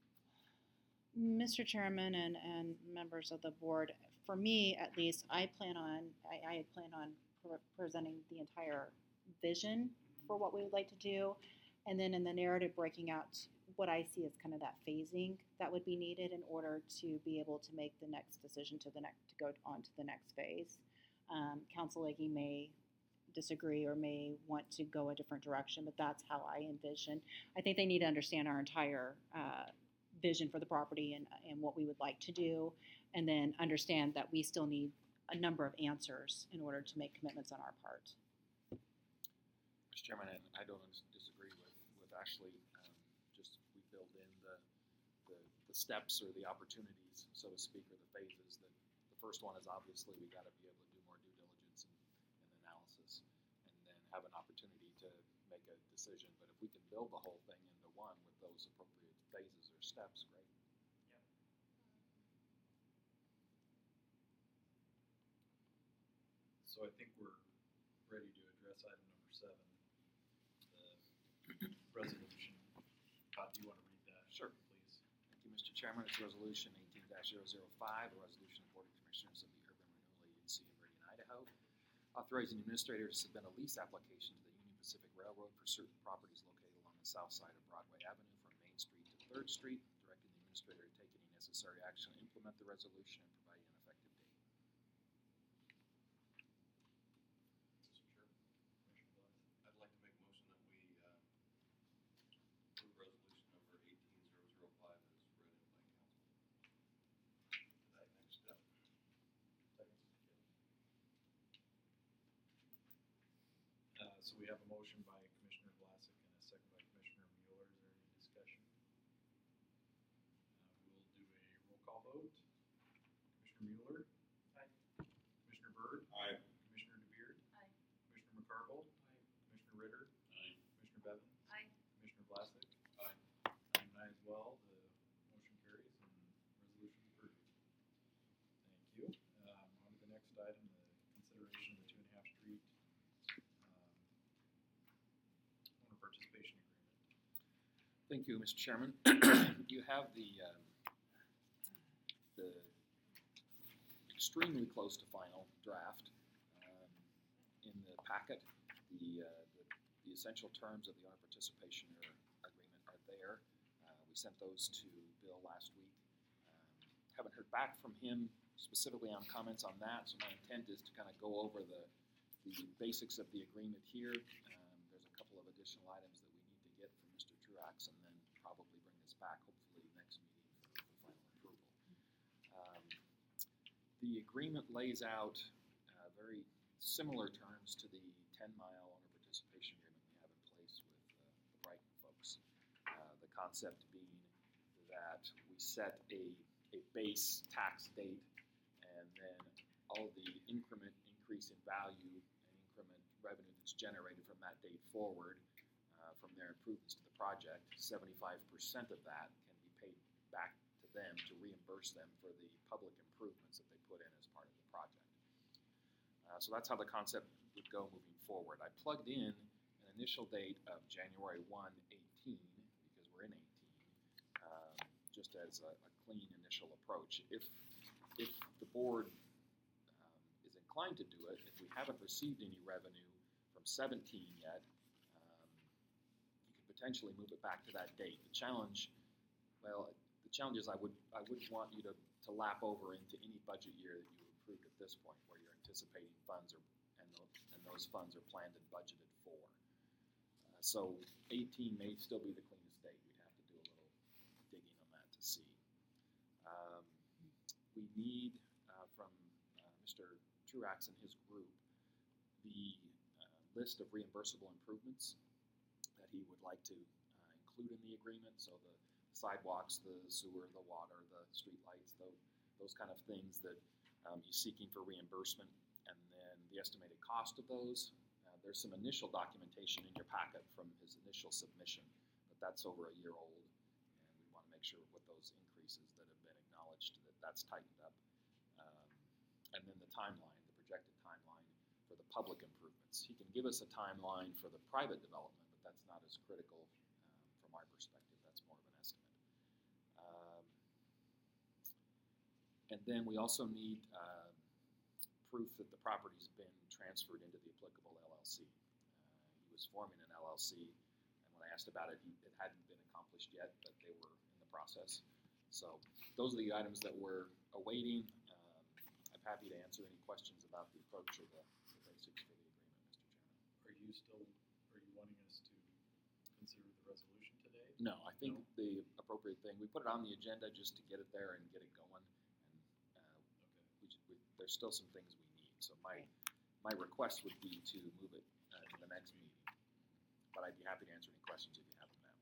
S7: Mr. Chairman and members of the board, for me at least, I plan on presenting the entire vision for what we would like to do, and then in the narrative breaking out what I see as kind of that phasing that would be needed in order to be able to make the next decision to go on to the next phase. Council Legge may disagree or may want to go a different direction, but that's how I envision. I think they need to understand our entire vision for the property and what we would like to do, and then understand that we still need a number of answers in order to make commitments on our part.
S9: Mr. Chairman, and I don't disagree with Ashley. Just we build in the steps or the opportunities, so to speak, or the phases. That the first one is obviously we got to be able to do more due diligence and analysis, and then have an opportunity to make a decision. But if we can build the whole thing into one with those appropriate phases or steps, great.
S2: So I think we're ready to address item number 7, the resolution. Todd, do you want to read that?
S9: Sure.
S2: Please.
S9: Thank you, Mr. Chairman. It's Resolution 18-005, a resolution of the Board of Commissioners of the Urban Renewal Agency of Meridian, Idaho, authorizing the administrator to submit a lease application to the Union Pacific Railroad for certain properties located along the south side of Broadway Avenue from Main Street to 3rd Street, directing the administrator to take any necessary action to implement the resolution and providing an effective date.
S2: Mr. Chair, Commissioner Blass.
S10: I'd like to make a motion that we approve resolution number 18-005 as read in by council. To that next step.
S2: Second, Mr. Kelly. So we have a motion by Commissioner Vlasic and a second by Commissioner Mueller. Is there any discussion? We'll do a roll call vote. Commissioner Mueller?
S6: Aye.
S2: Commissioner Byrd?
S4: Aye.
S2: Commissioner DeBeard?
S3: Aye.
S2: Commissioner McCarville?
S6: Aye.
S2: Commissioner Ritter?
S8: Aye.
S2: Commissioner Bevins?
S1: Aye.
S2: Commissioner Vlasic?
S10: Aye.
S2: I'm an aye as well. The motion carries and resolution approved. Thank you. On to the next item, the consideration of the 2.5 Street owner participation agreement.
S9: Thank you, Mr. Chairman. You have the extremely close to final draft in the packet. The essential terms of the owner participation agreement are there. We sent those to Bill last week. Haven't heard back from him specifically on comments on that, so my intent is to kind of go over the basics of the agreement here. There's a couple of additional items that we need to get from Mr. Truax, and then probably bring this back hopefully next meeting for final approval. The agreement lays out very similar terms to the 10-mile owner participation agreement we have in place with the Brighton folks. The concept being that we set a base tax date, and then all the increase in value and increment revenue that's generated from that date forward from their improvements to the project, 75% of that can be paid back to them to reimburse them for the public improvements that they put in as part of the project. So that's how the concept would go moving forward. I plugged in an initial date of January 1, 18, because we're in 18, just as a clean initial approach. If the board is inclined inclined to do it, if we haven't received any revenue from 17 yet, you could potentially move it back to that date. The challenge is I wouldn't want you to lap over into any budget year that you approved at this point, where you're anticipating funds and those funds are planned and budgeted for. So 18 may still be the cleanest date. We'd have to do a little digging on that to see. We need from Mr. Truax and his group the list of reimbursable improvements that he would like to include in the agreement. So the sidewalks, the sewer, the water, the street lights, those kind of things that he's seeking for reimbursement, and then the estimated cost of those. There's some initial documentation in your packet from his initial submission, but that's over a year old, and we want to make sure with those increases that have been acknowledged that's tightened up. And then the timeline, the projected timeline for the public improvements. He can give us a timeline for the private development, but that's not as critical from our perspective. That's more of an estimate. And then we also need proof that the property's been transferred into the applicable LLC. He was forming an LLC, and when I asked about it, it hadn't been accomplished yet, but they were in the process. So those are the items that we're awaiting. I'm happy to answer any questions about the approach or the basics for the agreement, Mr. Chairman.
S2: Are you wanting us to consider the resolution today?
S9: No, I think the appropriate thing, we put it on the agenda just to get it there and get it going. And there's still some things we need. So my request would be to move it to the next meeting. But I'd be happy to answer any questions if you have them now.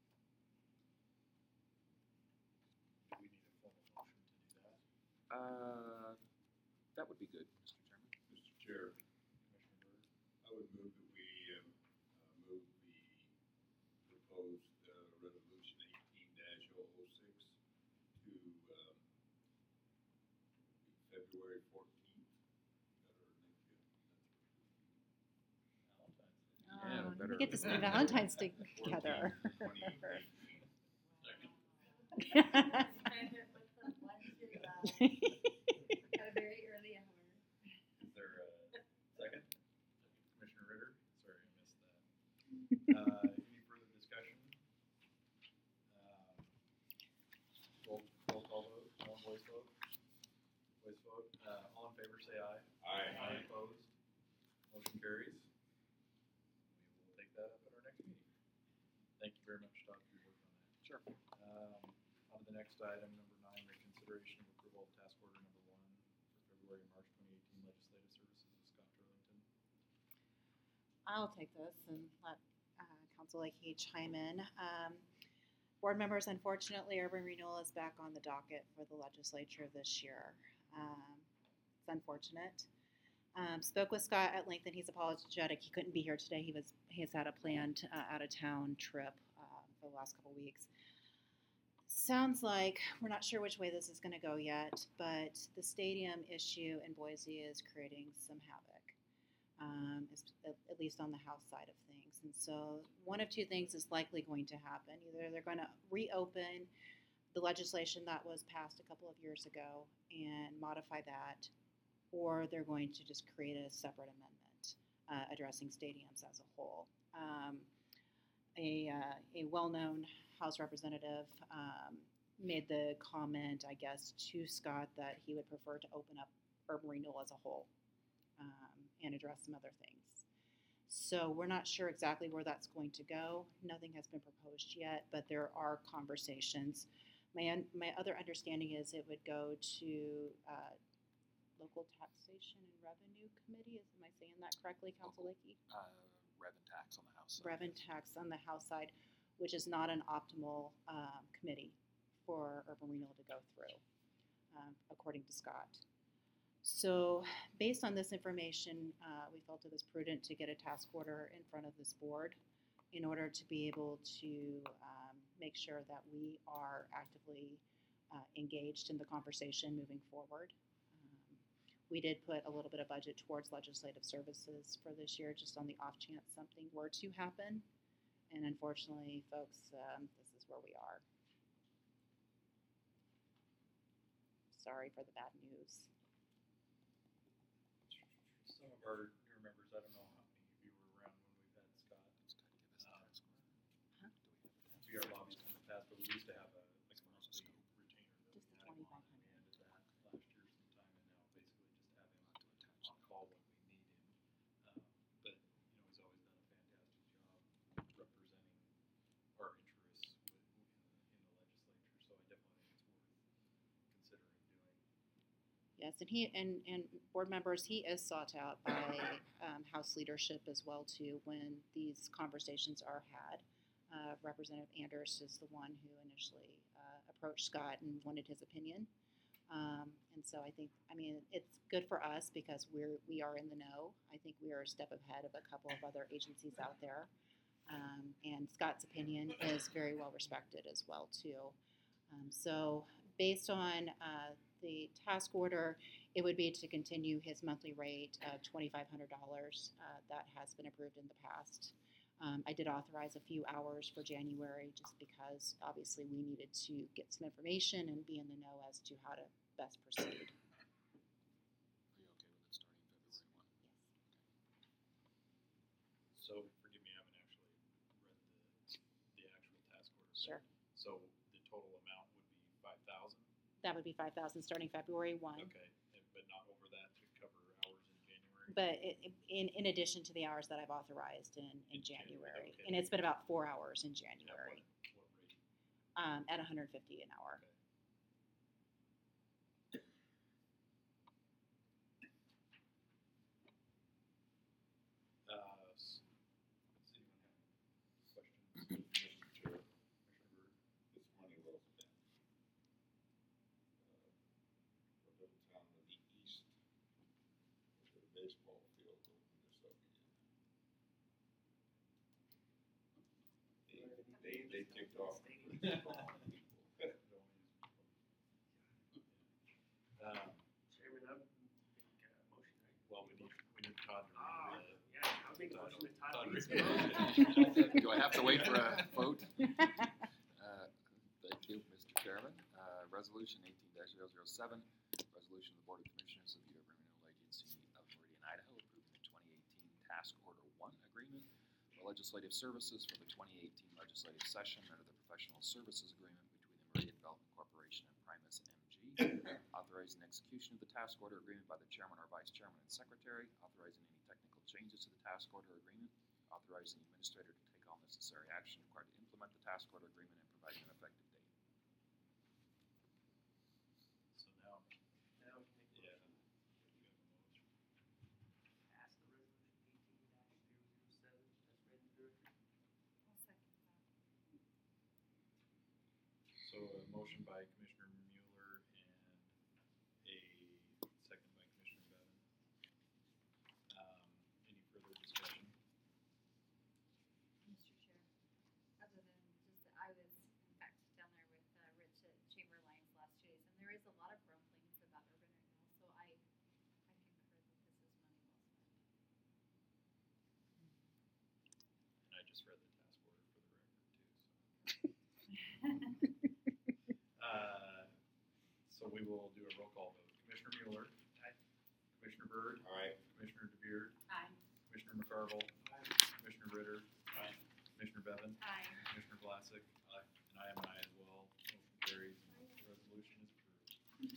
S2: Do we need a formal motion to do that?
S9: That would be good, Mr. Chairman.
S4: Mr. Chair,
S2: Commissioner Bird?
S4: I would move that we move the proposed resolution 18-006 to February 14th.
S9: Yeah,
S7: We
S9: better.
S7: get to spend Valentine's Day together.
S4: 2018.
S3: Spend it with the ones you love.
S1: At a very early hour.
S2: Is there a second? Commissioner Ritter? Sorry, I missed that. Any further discussion? Roll call vote, voice vote. Voice vote. All in favor say aye.
S4: Aye.
S2: Opposed? Motion carries. We will take that up at our next meeting. Thank you very much, Todd, for your work on that.
S9: Sure.
S2: On to the next item, number 9, reconsideration of approval of task order number 1 for February and March 2018 legislative services with Scott Turlington.
S7: I'll take this and let Council Lakey chime in. Board members, unfortunately, urban renewal is back on the docket for the legislature this year. It's unfortunate. Spoke with Scott at length, and he's apologetic he couldn't be here today. He's had a planned out-of-town trip for the last couple weeks. Sounds like we're not sure which way this is going to go yet, but the stadium issue in Boise is creating some havoc, at least on the House side of things. And so one of two things is likely going to happen. Either they're going to reopen the legislation that was passed a couple of years ago and modify that, or they're going to just create a separate amendment addressing stadiums as a whole. A well-known House representative made the comment, I guess, to Scott that he would prefer to open up urban renewal as a whole and address some other things. So we're not sure exactly where that's going to go. Nothing has been proposed yet, but there are conversations. My other understanding is it would go to Local Taxation and Revenue Committee. Am I saying that correctly, Council Lakey?
S9: Rev and tax on the House side.
S7: Rev and tax on the House side, which is not an optimal committee for urban renewal to go through, according to Scott. So based on this information, we felt it was prudent to get a task order in front of this board in order to be able to make sure that we are actively engaged in the conversation moving forward. We did put a little bit of budget towards legislative services for this year, just on the off chance something were to happen. And unfortunately, folks, this is where we are. Sorry for the bad news.
S2: some of our newer members, I don't know how many of you were around when we've had Scott. Be our lobbyist in the past, but we used to have a monthly retainer that
S7: Just
S2: we
S7: the
S2: had him on,
S7: 2,500.
S2: and we ended that last year sometime, and now basically just have him on call when we need him. But, he's always done a fantastic job representing our interests in the legislature, so I definitely think it's worth considering doing.
S7: Yes, and and board members, he is sought out by House leadership as well too when these conversations are had. Representative Anders is the one who initially approached Scott and wanted his opinion. And so I think, it's good for us because we are in the know. I think we are a step ahead of a couple of other agencies out there. And Scott's opinion is very well respected as well too. So based on the task order, it would be to continue his monthly rate of $2,500 that has been approved in the past. I did authorize a few hours for January just because obviously we needed to get some information and be in the know as to how to best proceed.
S9: Are you okay with it starting February 1?
S2: So, forgive me, I haven't actually read the actual task order.
S7: Sure.
S2: So, the total amount would be 5,000?
S7: That would be 5,000 starting February 1.
S2: Okay, but not over that to cover hours in January?
S7: But in addition to the hours that I've authorized in January.
S2: Okay.
S7: And it's been about 4 hours in
S2: At
S7: January
S2: what rate?
S7: at $150 an hour.
S2: Okay. Does anyone have any questions?
S4: Mr. Chair,
S2: Commissioner Bird?
S4: it's money well spent. A little town to the east of the baseball field opened this up again. They kicked off.
S6: Chairman, I would make a motion, right?
S2: Well, we need Todd to
S6: Ah,
S2: read it.
S6: yeah, I'll make a motion that Todd
S2: Todd
S6: reads
S2: reads
S6: the
S2: it.
S9: Do I have to wait for a vote? Thank you, Mr. Chairman. Resolution 18-007, resolution of the Board of Commissioners of the Urban Renewal Agency of Meridian, Idaho, approving the 2018 Task Order 1 agreement for legislative services for the 2018 legislative session under the Professional Services Agreement between the Meridian Development Corporation and Primus MG, authorizing execution of the task order agreement by the chairman or vice chairman and secretary, authorizing any technical changes to the task order agreement, authorizing the administrator to take all necessary action required to implement the task order agreement and providing an effective date.
S2: So now,
S6: Now we can make a
S2: yeah.
S6: motion. Pass the resolution 18-007 as read into the record.
S1: I'll second that.
S2: So a motion by Commissioner Mueller and a second by Commissioner Bevan. Any further discussion?
S1: Mr. Chair, other than just that I was in fact down there with Rich at Chamber Alliance last 2 days, and there is a lot of grumblings about urban renewal, so I concur that this is money well spent.
S2: And I just read the task order for the record too, so. So we will do a roll call vote. Commissioner Mueller.
S6: Aye.
S2: Commissioner Bird.
S4: Aye.
S2: Commissioner DeBeard.
S1: Aye.
S2: Commissioner McCarville. Commissioner Ritter.
S8: Aye.
S2: Commissioner Bevan.
S1: Aye.
S2: Commissioner Vlasic. Aye. And I am an aye as well. Motion carries. The resolution is approved.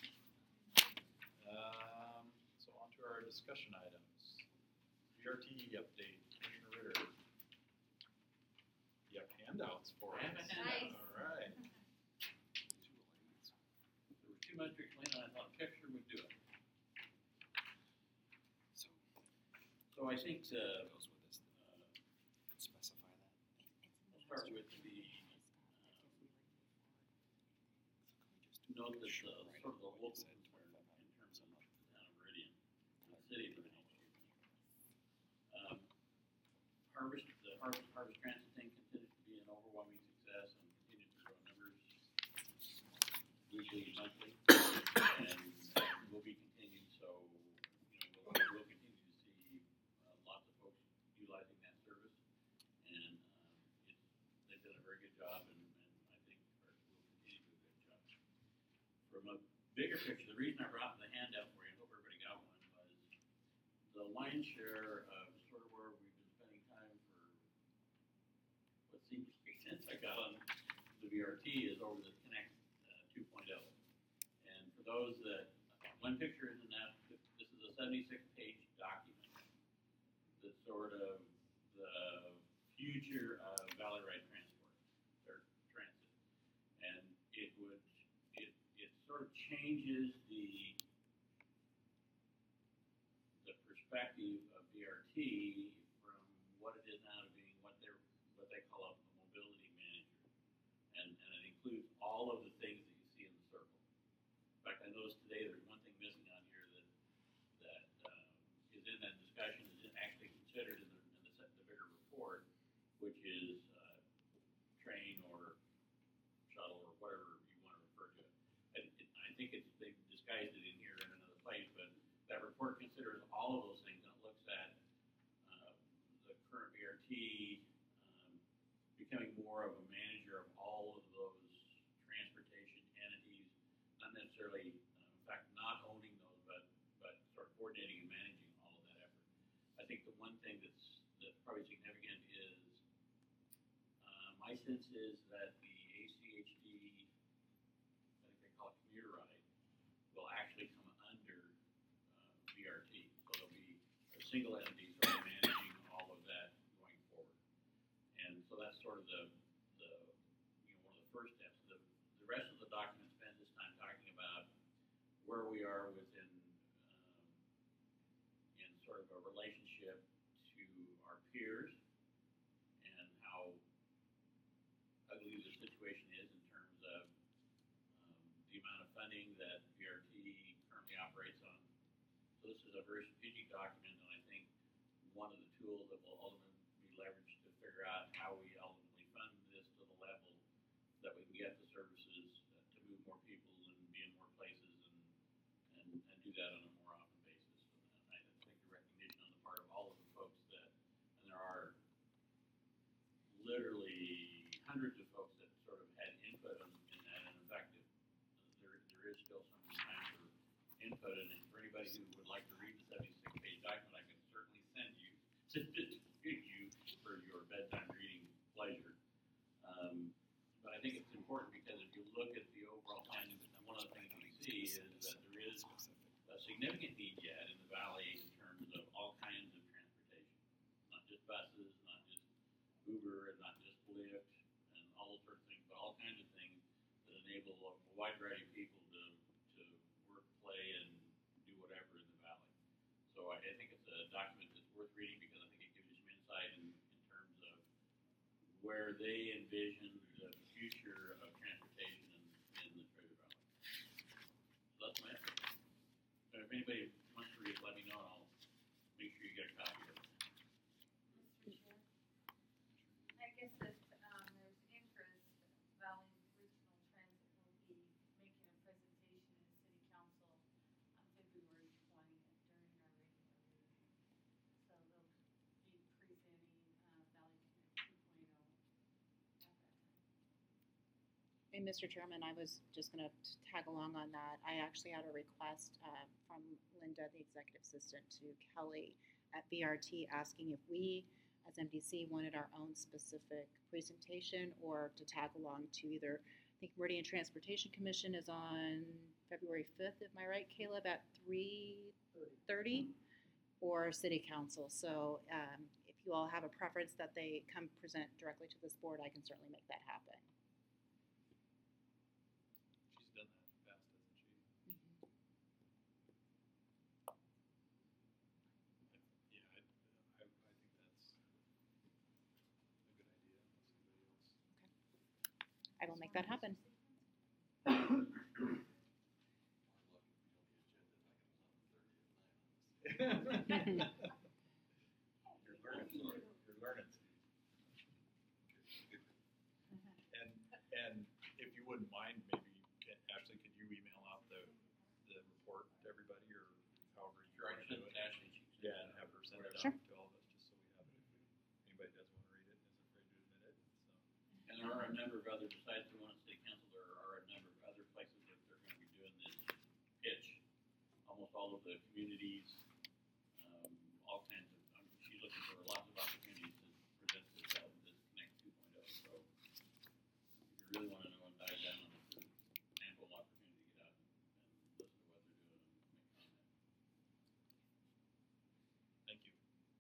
S2: So on to our discussion items. VRT update. Commissioner Ritter. You have handouts for us.
S1: Nice.
S2: All right.
S8: There was too much to explain, and I thought a picture would do it. So I think,
S9: Goes with this. Specify that.
S8: I'll start with the, note that the, sort of the local concern in terms of the town of Meridian, the city of Meridian. Harvest Transit thing continues to be an overwhelming success and continues to grow numbers weekly, monthly, and will be continued. So, we'll continue to see lots of folks utilizing that service, and they've done a very good job, and I think will continue to do a good job. From a bigger picture, the reason I brought the handout for you, I hope everybody got one, was the lion's share of sort of where we've been spending time for what seems like since I got on the VRT is over the Connect 2.0. And for those that, one picture is in that, this is a 76-page document that's sort of the future of Valley Ride Transport, or transit. And it sort of changes the perspective of BRT from what it is now to being what they call a mobility manager, and it includes all of the things that you see in the circle. In fact, I noticed today there's one thing missing on here that is in that discussion is actually considered in the bigger report, which is train or shuttle or whatever you want to refer to it. I think they've disguised it in here in another place, but that report considers all of those things, and it looks at the current BRT becoming more of a manager of all of those transportation entities, not necessarily, in fact, not owning those, but sort of coordinating and managing all of that effort. I think the one thing that's probably significant is my sense is that the ACHD, I think they call it commuter ride, will actually come under VRT. So there'll be a single entity sort of managing all of that going forward. And so that's sort of the one of the first steps. The rest of the document spends this time talking about where we are within in sort of a relationship to our peers and how ugly the situation is in terms of the amount of funding that VRT currently operates on. So this is a very strategic document, and I think one of the tools that will ultimately be leveraged to figure out how we ultimately fund this to the level that we can get the services to move more people and be in more places and do that on a more often basis. And I think the recognition on the part of all of the folks that, and there are literally hundreds of folks that sort of had input in that, and in fact, there is still some time for input, and for anybody who would like to read the 76-page document, I can certainly send it to you for your bedtime reading pleasure. But I think it's important because if you look at the overall plan, one of the things we see is that there is a significant need yet in the valley in terms of all kinds of transportation, not just buses, not just Uber, and not just Lyft, and all those sorts of things, but all kinds of things that enable a wide variety of people to work, play, and do whatever in the valley. So I think it's a document that's worth reading because I think it gives you some insight in terms of where they envision the future of transportation in the Treasure Valley. So that's my effort. So if anybody wants to read it, let me know, and I'll make sure you get a copy of it.
S3: Mr. Chair?
S1: I guess if there's interest, Valley Regional Transit will be making a presentation at City Council on February 20th during our regular meeting. So they'll be presenting Valley Connect 2.0 at that time.
S7: And Mr. Chairman, I was just going to tag along on that. I actually had a request from Linda, the executive assistant, to Kelly at BRT asking if we, as MDC, wanted our own specific presentation or to tag along to either, I think Meridian Transportation Commission is on February 5th, am I right, Caleb, at 3:30, or City Council. So if you all have a preference that they come present directly to this board, I can certainly make that happen.
S2: She's done that in the past, hasn't she? Yeah, I think that's a good idea, unless anybody else.
S7: I will make that happen.
S10: We're lucky if we don't get agenda like at 11:30 at night on this.
S2: You're learning, Steve. You're learning, Steve. And if you wouldn't mind, maybe, Ashley, could you email out the report to everybody, or however you
S8: Sure, I
S2: want
S8: can
S2: to do
S8: send it
S2: it?
S8: to Ashley.
S2: Yeah, and have her send it
S7: Sure.
S2: out to all of us, just so we have it. If anybody does want to read it and is afraid to admit it, so.
S8: And there are a number of other, besides the one at City Council, there are a number of other places that they're going to be doing this pitch. Almost all of the communities, really wanna know and dive down on it, there's ample opportunity to get out and listen to what they're doing and make comment.
S2: Thank you.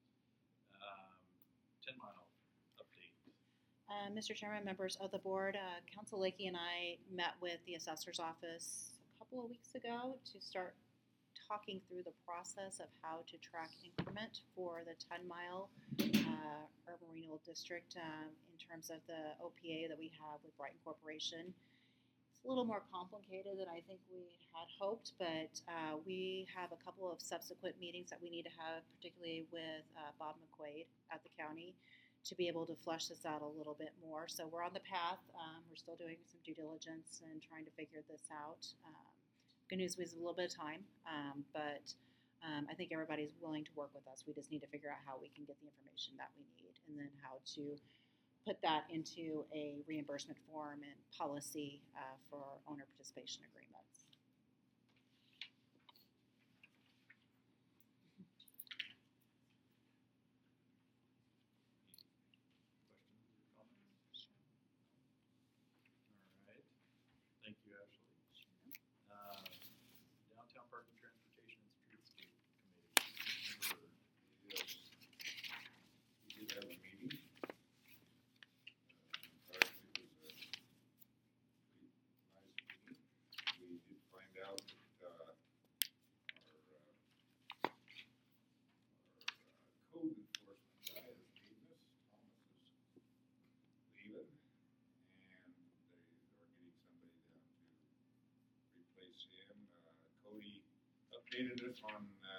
S2: 10 Mile update.
S7: Mr. Chairman, members of the board, Council Lakey and I met with the assessor's office a couple of weeks ago to start talking through the process of how to track increment for the 10 Mile Urban Renewal District in terms of the OPA that we have with Brighton Corporation. It's a little more complicated than I think we had hoped, but we have a couple of subsequent meetings that we need to have, particularly with Bob McQuaid at the county, to be able to flesh this out a little bit more. So we're on the path. We're still doing some due diligence and trying to figure this out. Good news, we have a little bit of time, but I think everybody's willing to work with us. We just need to figure out how we can get the information that we need and then how to put that into a reimbursement form and policy for owner participation agreements.
S2: Questions or comments? All right. Thank you, Ashley. Downtown Parking, Transportation, and Streetscape Committee.
S4: Yes. We did have a meeting. Actually, it was a pretty nice meeting. We did find out that our code enforcement guy is leaving us. Thomas is leaving, and they are getting somebody down to replace him. Cody updated us on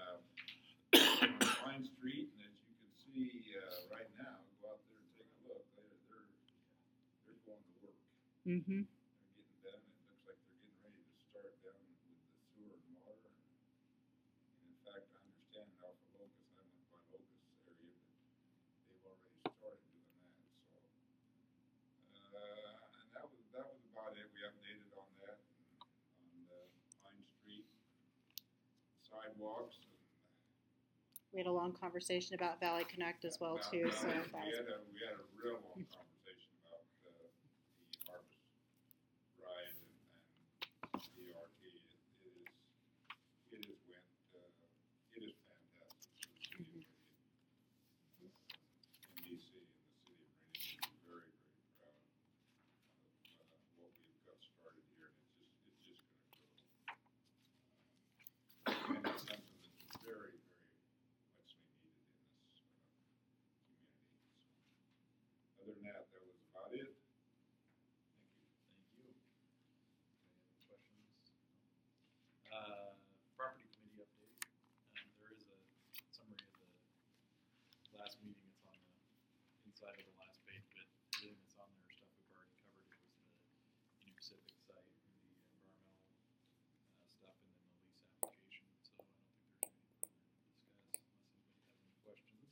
S4: Pine Street, and as you can see right now, go out there and take a look. They're going to work.
S7: Mm-hmm.
S4: They're getting done. It looks like they're getting ready to start down with the sewer and water. And in fact, I understand off of Locust, I went by Locust area, that they've already started doing that. So, and that was about it. We updated on that on Pine Street sidewalks.
S7: We had a long conversation about Valley Connect as well too. So that was
S4: we had a real long conversation about the Harvest Ride and DRT. It is fantastic. The city of NBC and the city of Rainier is very, very proud of what we've got started here, and it's just going to grow. And it's something that's very, very muchly needed in this community. So, other than that, that was about it.
S2: Thank you. Any other questions? Property committee update. There is a summary of the last meeting. It's on the inside of the last page, but everything that's on there, stuff we've already covered. It was the Union Pacific site, and the environmental stuff, and then the lease application. So I don't think there's anything further to discuss unless anybody has any questions.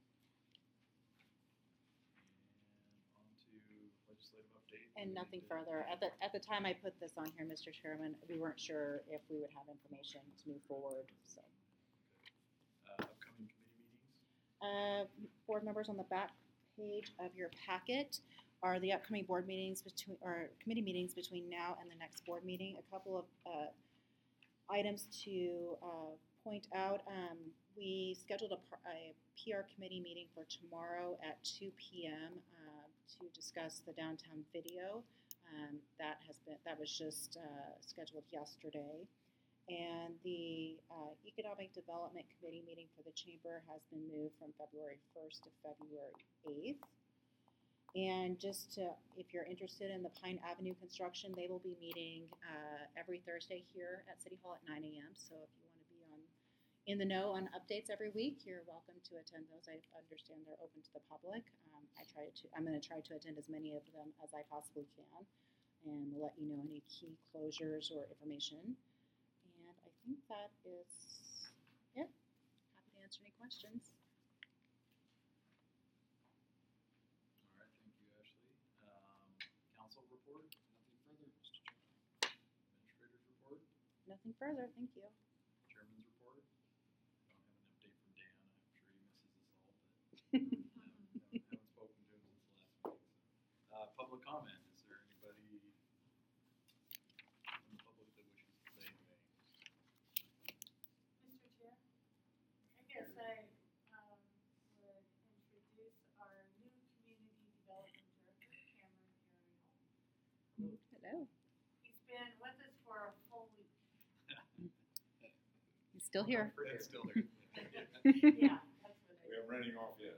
S2: And on to legislative update.
S7: and nothing further. At the time I put this on here, Mr. Chairman, we weren't sure if we would have information to move forward. So,
S2: Upcoming committee meetings.
S7: board members, on the back page of your packet are the upcoming board meetings or committee meetings between now and the next board meeting. A couple of items to point out. We scheduled a PR committee meeting for tomorrow at 2 p.m. To discuss the downtown video. That was just scheduled yesterday. And the Economic Development Committee meeting for the Chamber has been moved from February 1st to February 8th. And just if you're interested in the Pine Avenue construction, they will be meeting every Thursday here at City Hall at 9 a.m. So if you want to be in the know on updates every week, you're welcome to attend those. I understand they're open to the public. I'm going to try to attend as many of them as I possibly can, and we'll let you know any key closures or information. And I think that is it. Happy to answer any questions.
S2: All right, thank you, Ashley. Council report.
S9: Nothing further, Mr. Chairman.
S2: Administrator's report.
S7: Nothing further. Thank you.
S2: Chairman's report. Don't have an update from Dan. I'm sure he misses us all, but haven't spoken to him since last week. So. Public comment. Is there anybody
S7: Still here.
S2: It's still there.
S3: Yeah, that's what
S4: We haven't running off yet.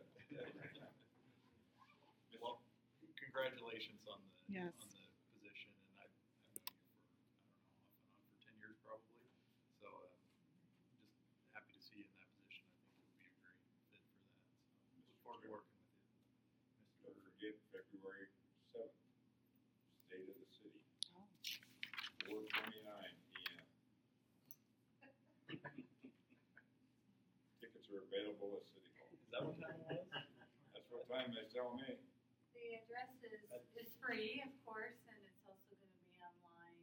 S2: Well, congratulations on the,
S7: Yes.
S2: on the position, and I've known you for, I don't know, off and on for 10 years probably. So, just happy to see you in that position. I think you'll be a great fit for that. So, look forward to working with you.
S4: Don't forget, February 7th, State of the City,
S7: Oh.
S4: 4:29 p.m. Tickets are available at City Hall.
S2: Is that what time it was?
S4: That's what time they tell me.
S3: The address is free, of course, and it's also gonna be online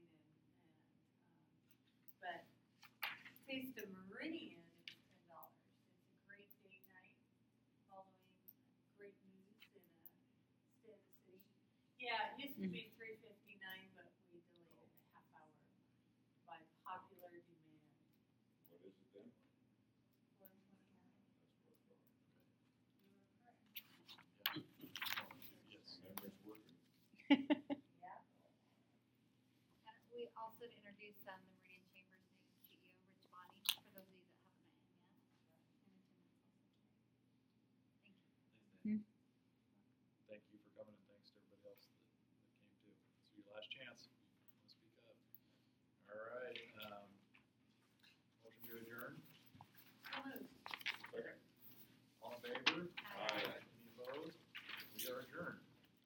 S3: but Taste of Meridian is $10. It's a great date night following great news in State of the City. Yeah, it used to be $3.59, but we delayed it a half hour by popular demand.
S4: What is it then?
S3: $1.29.
S4: That's what
S3: You were correct.
S2: Yes.
S4: my memory's working.
S3: Yeah.
S1: And we also to introduce the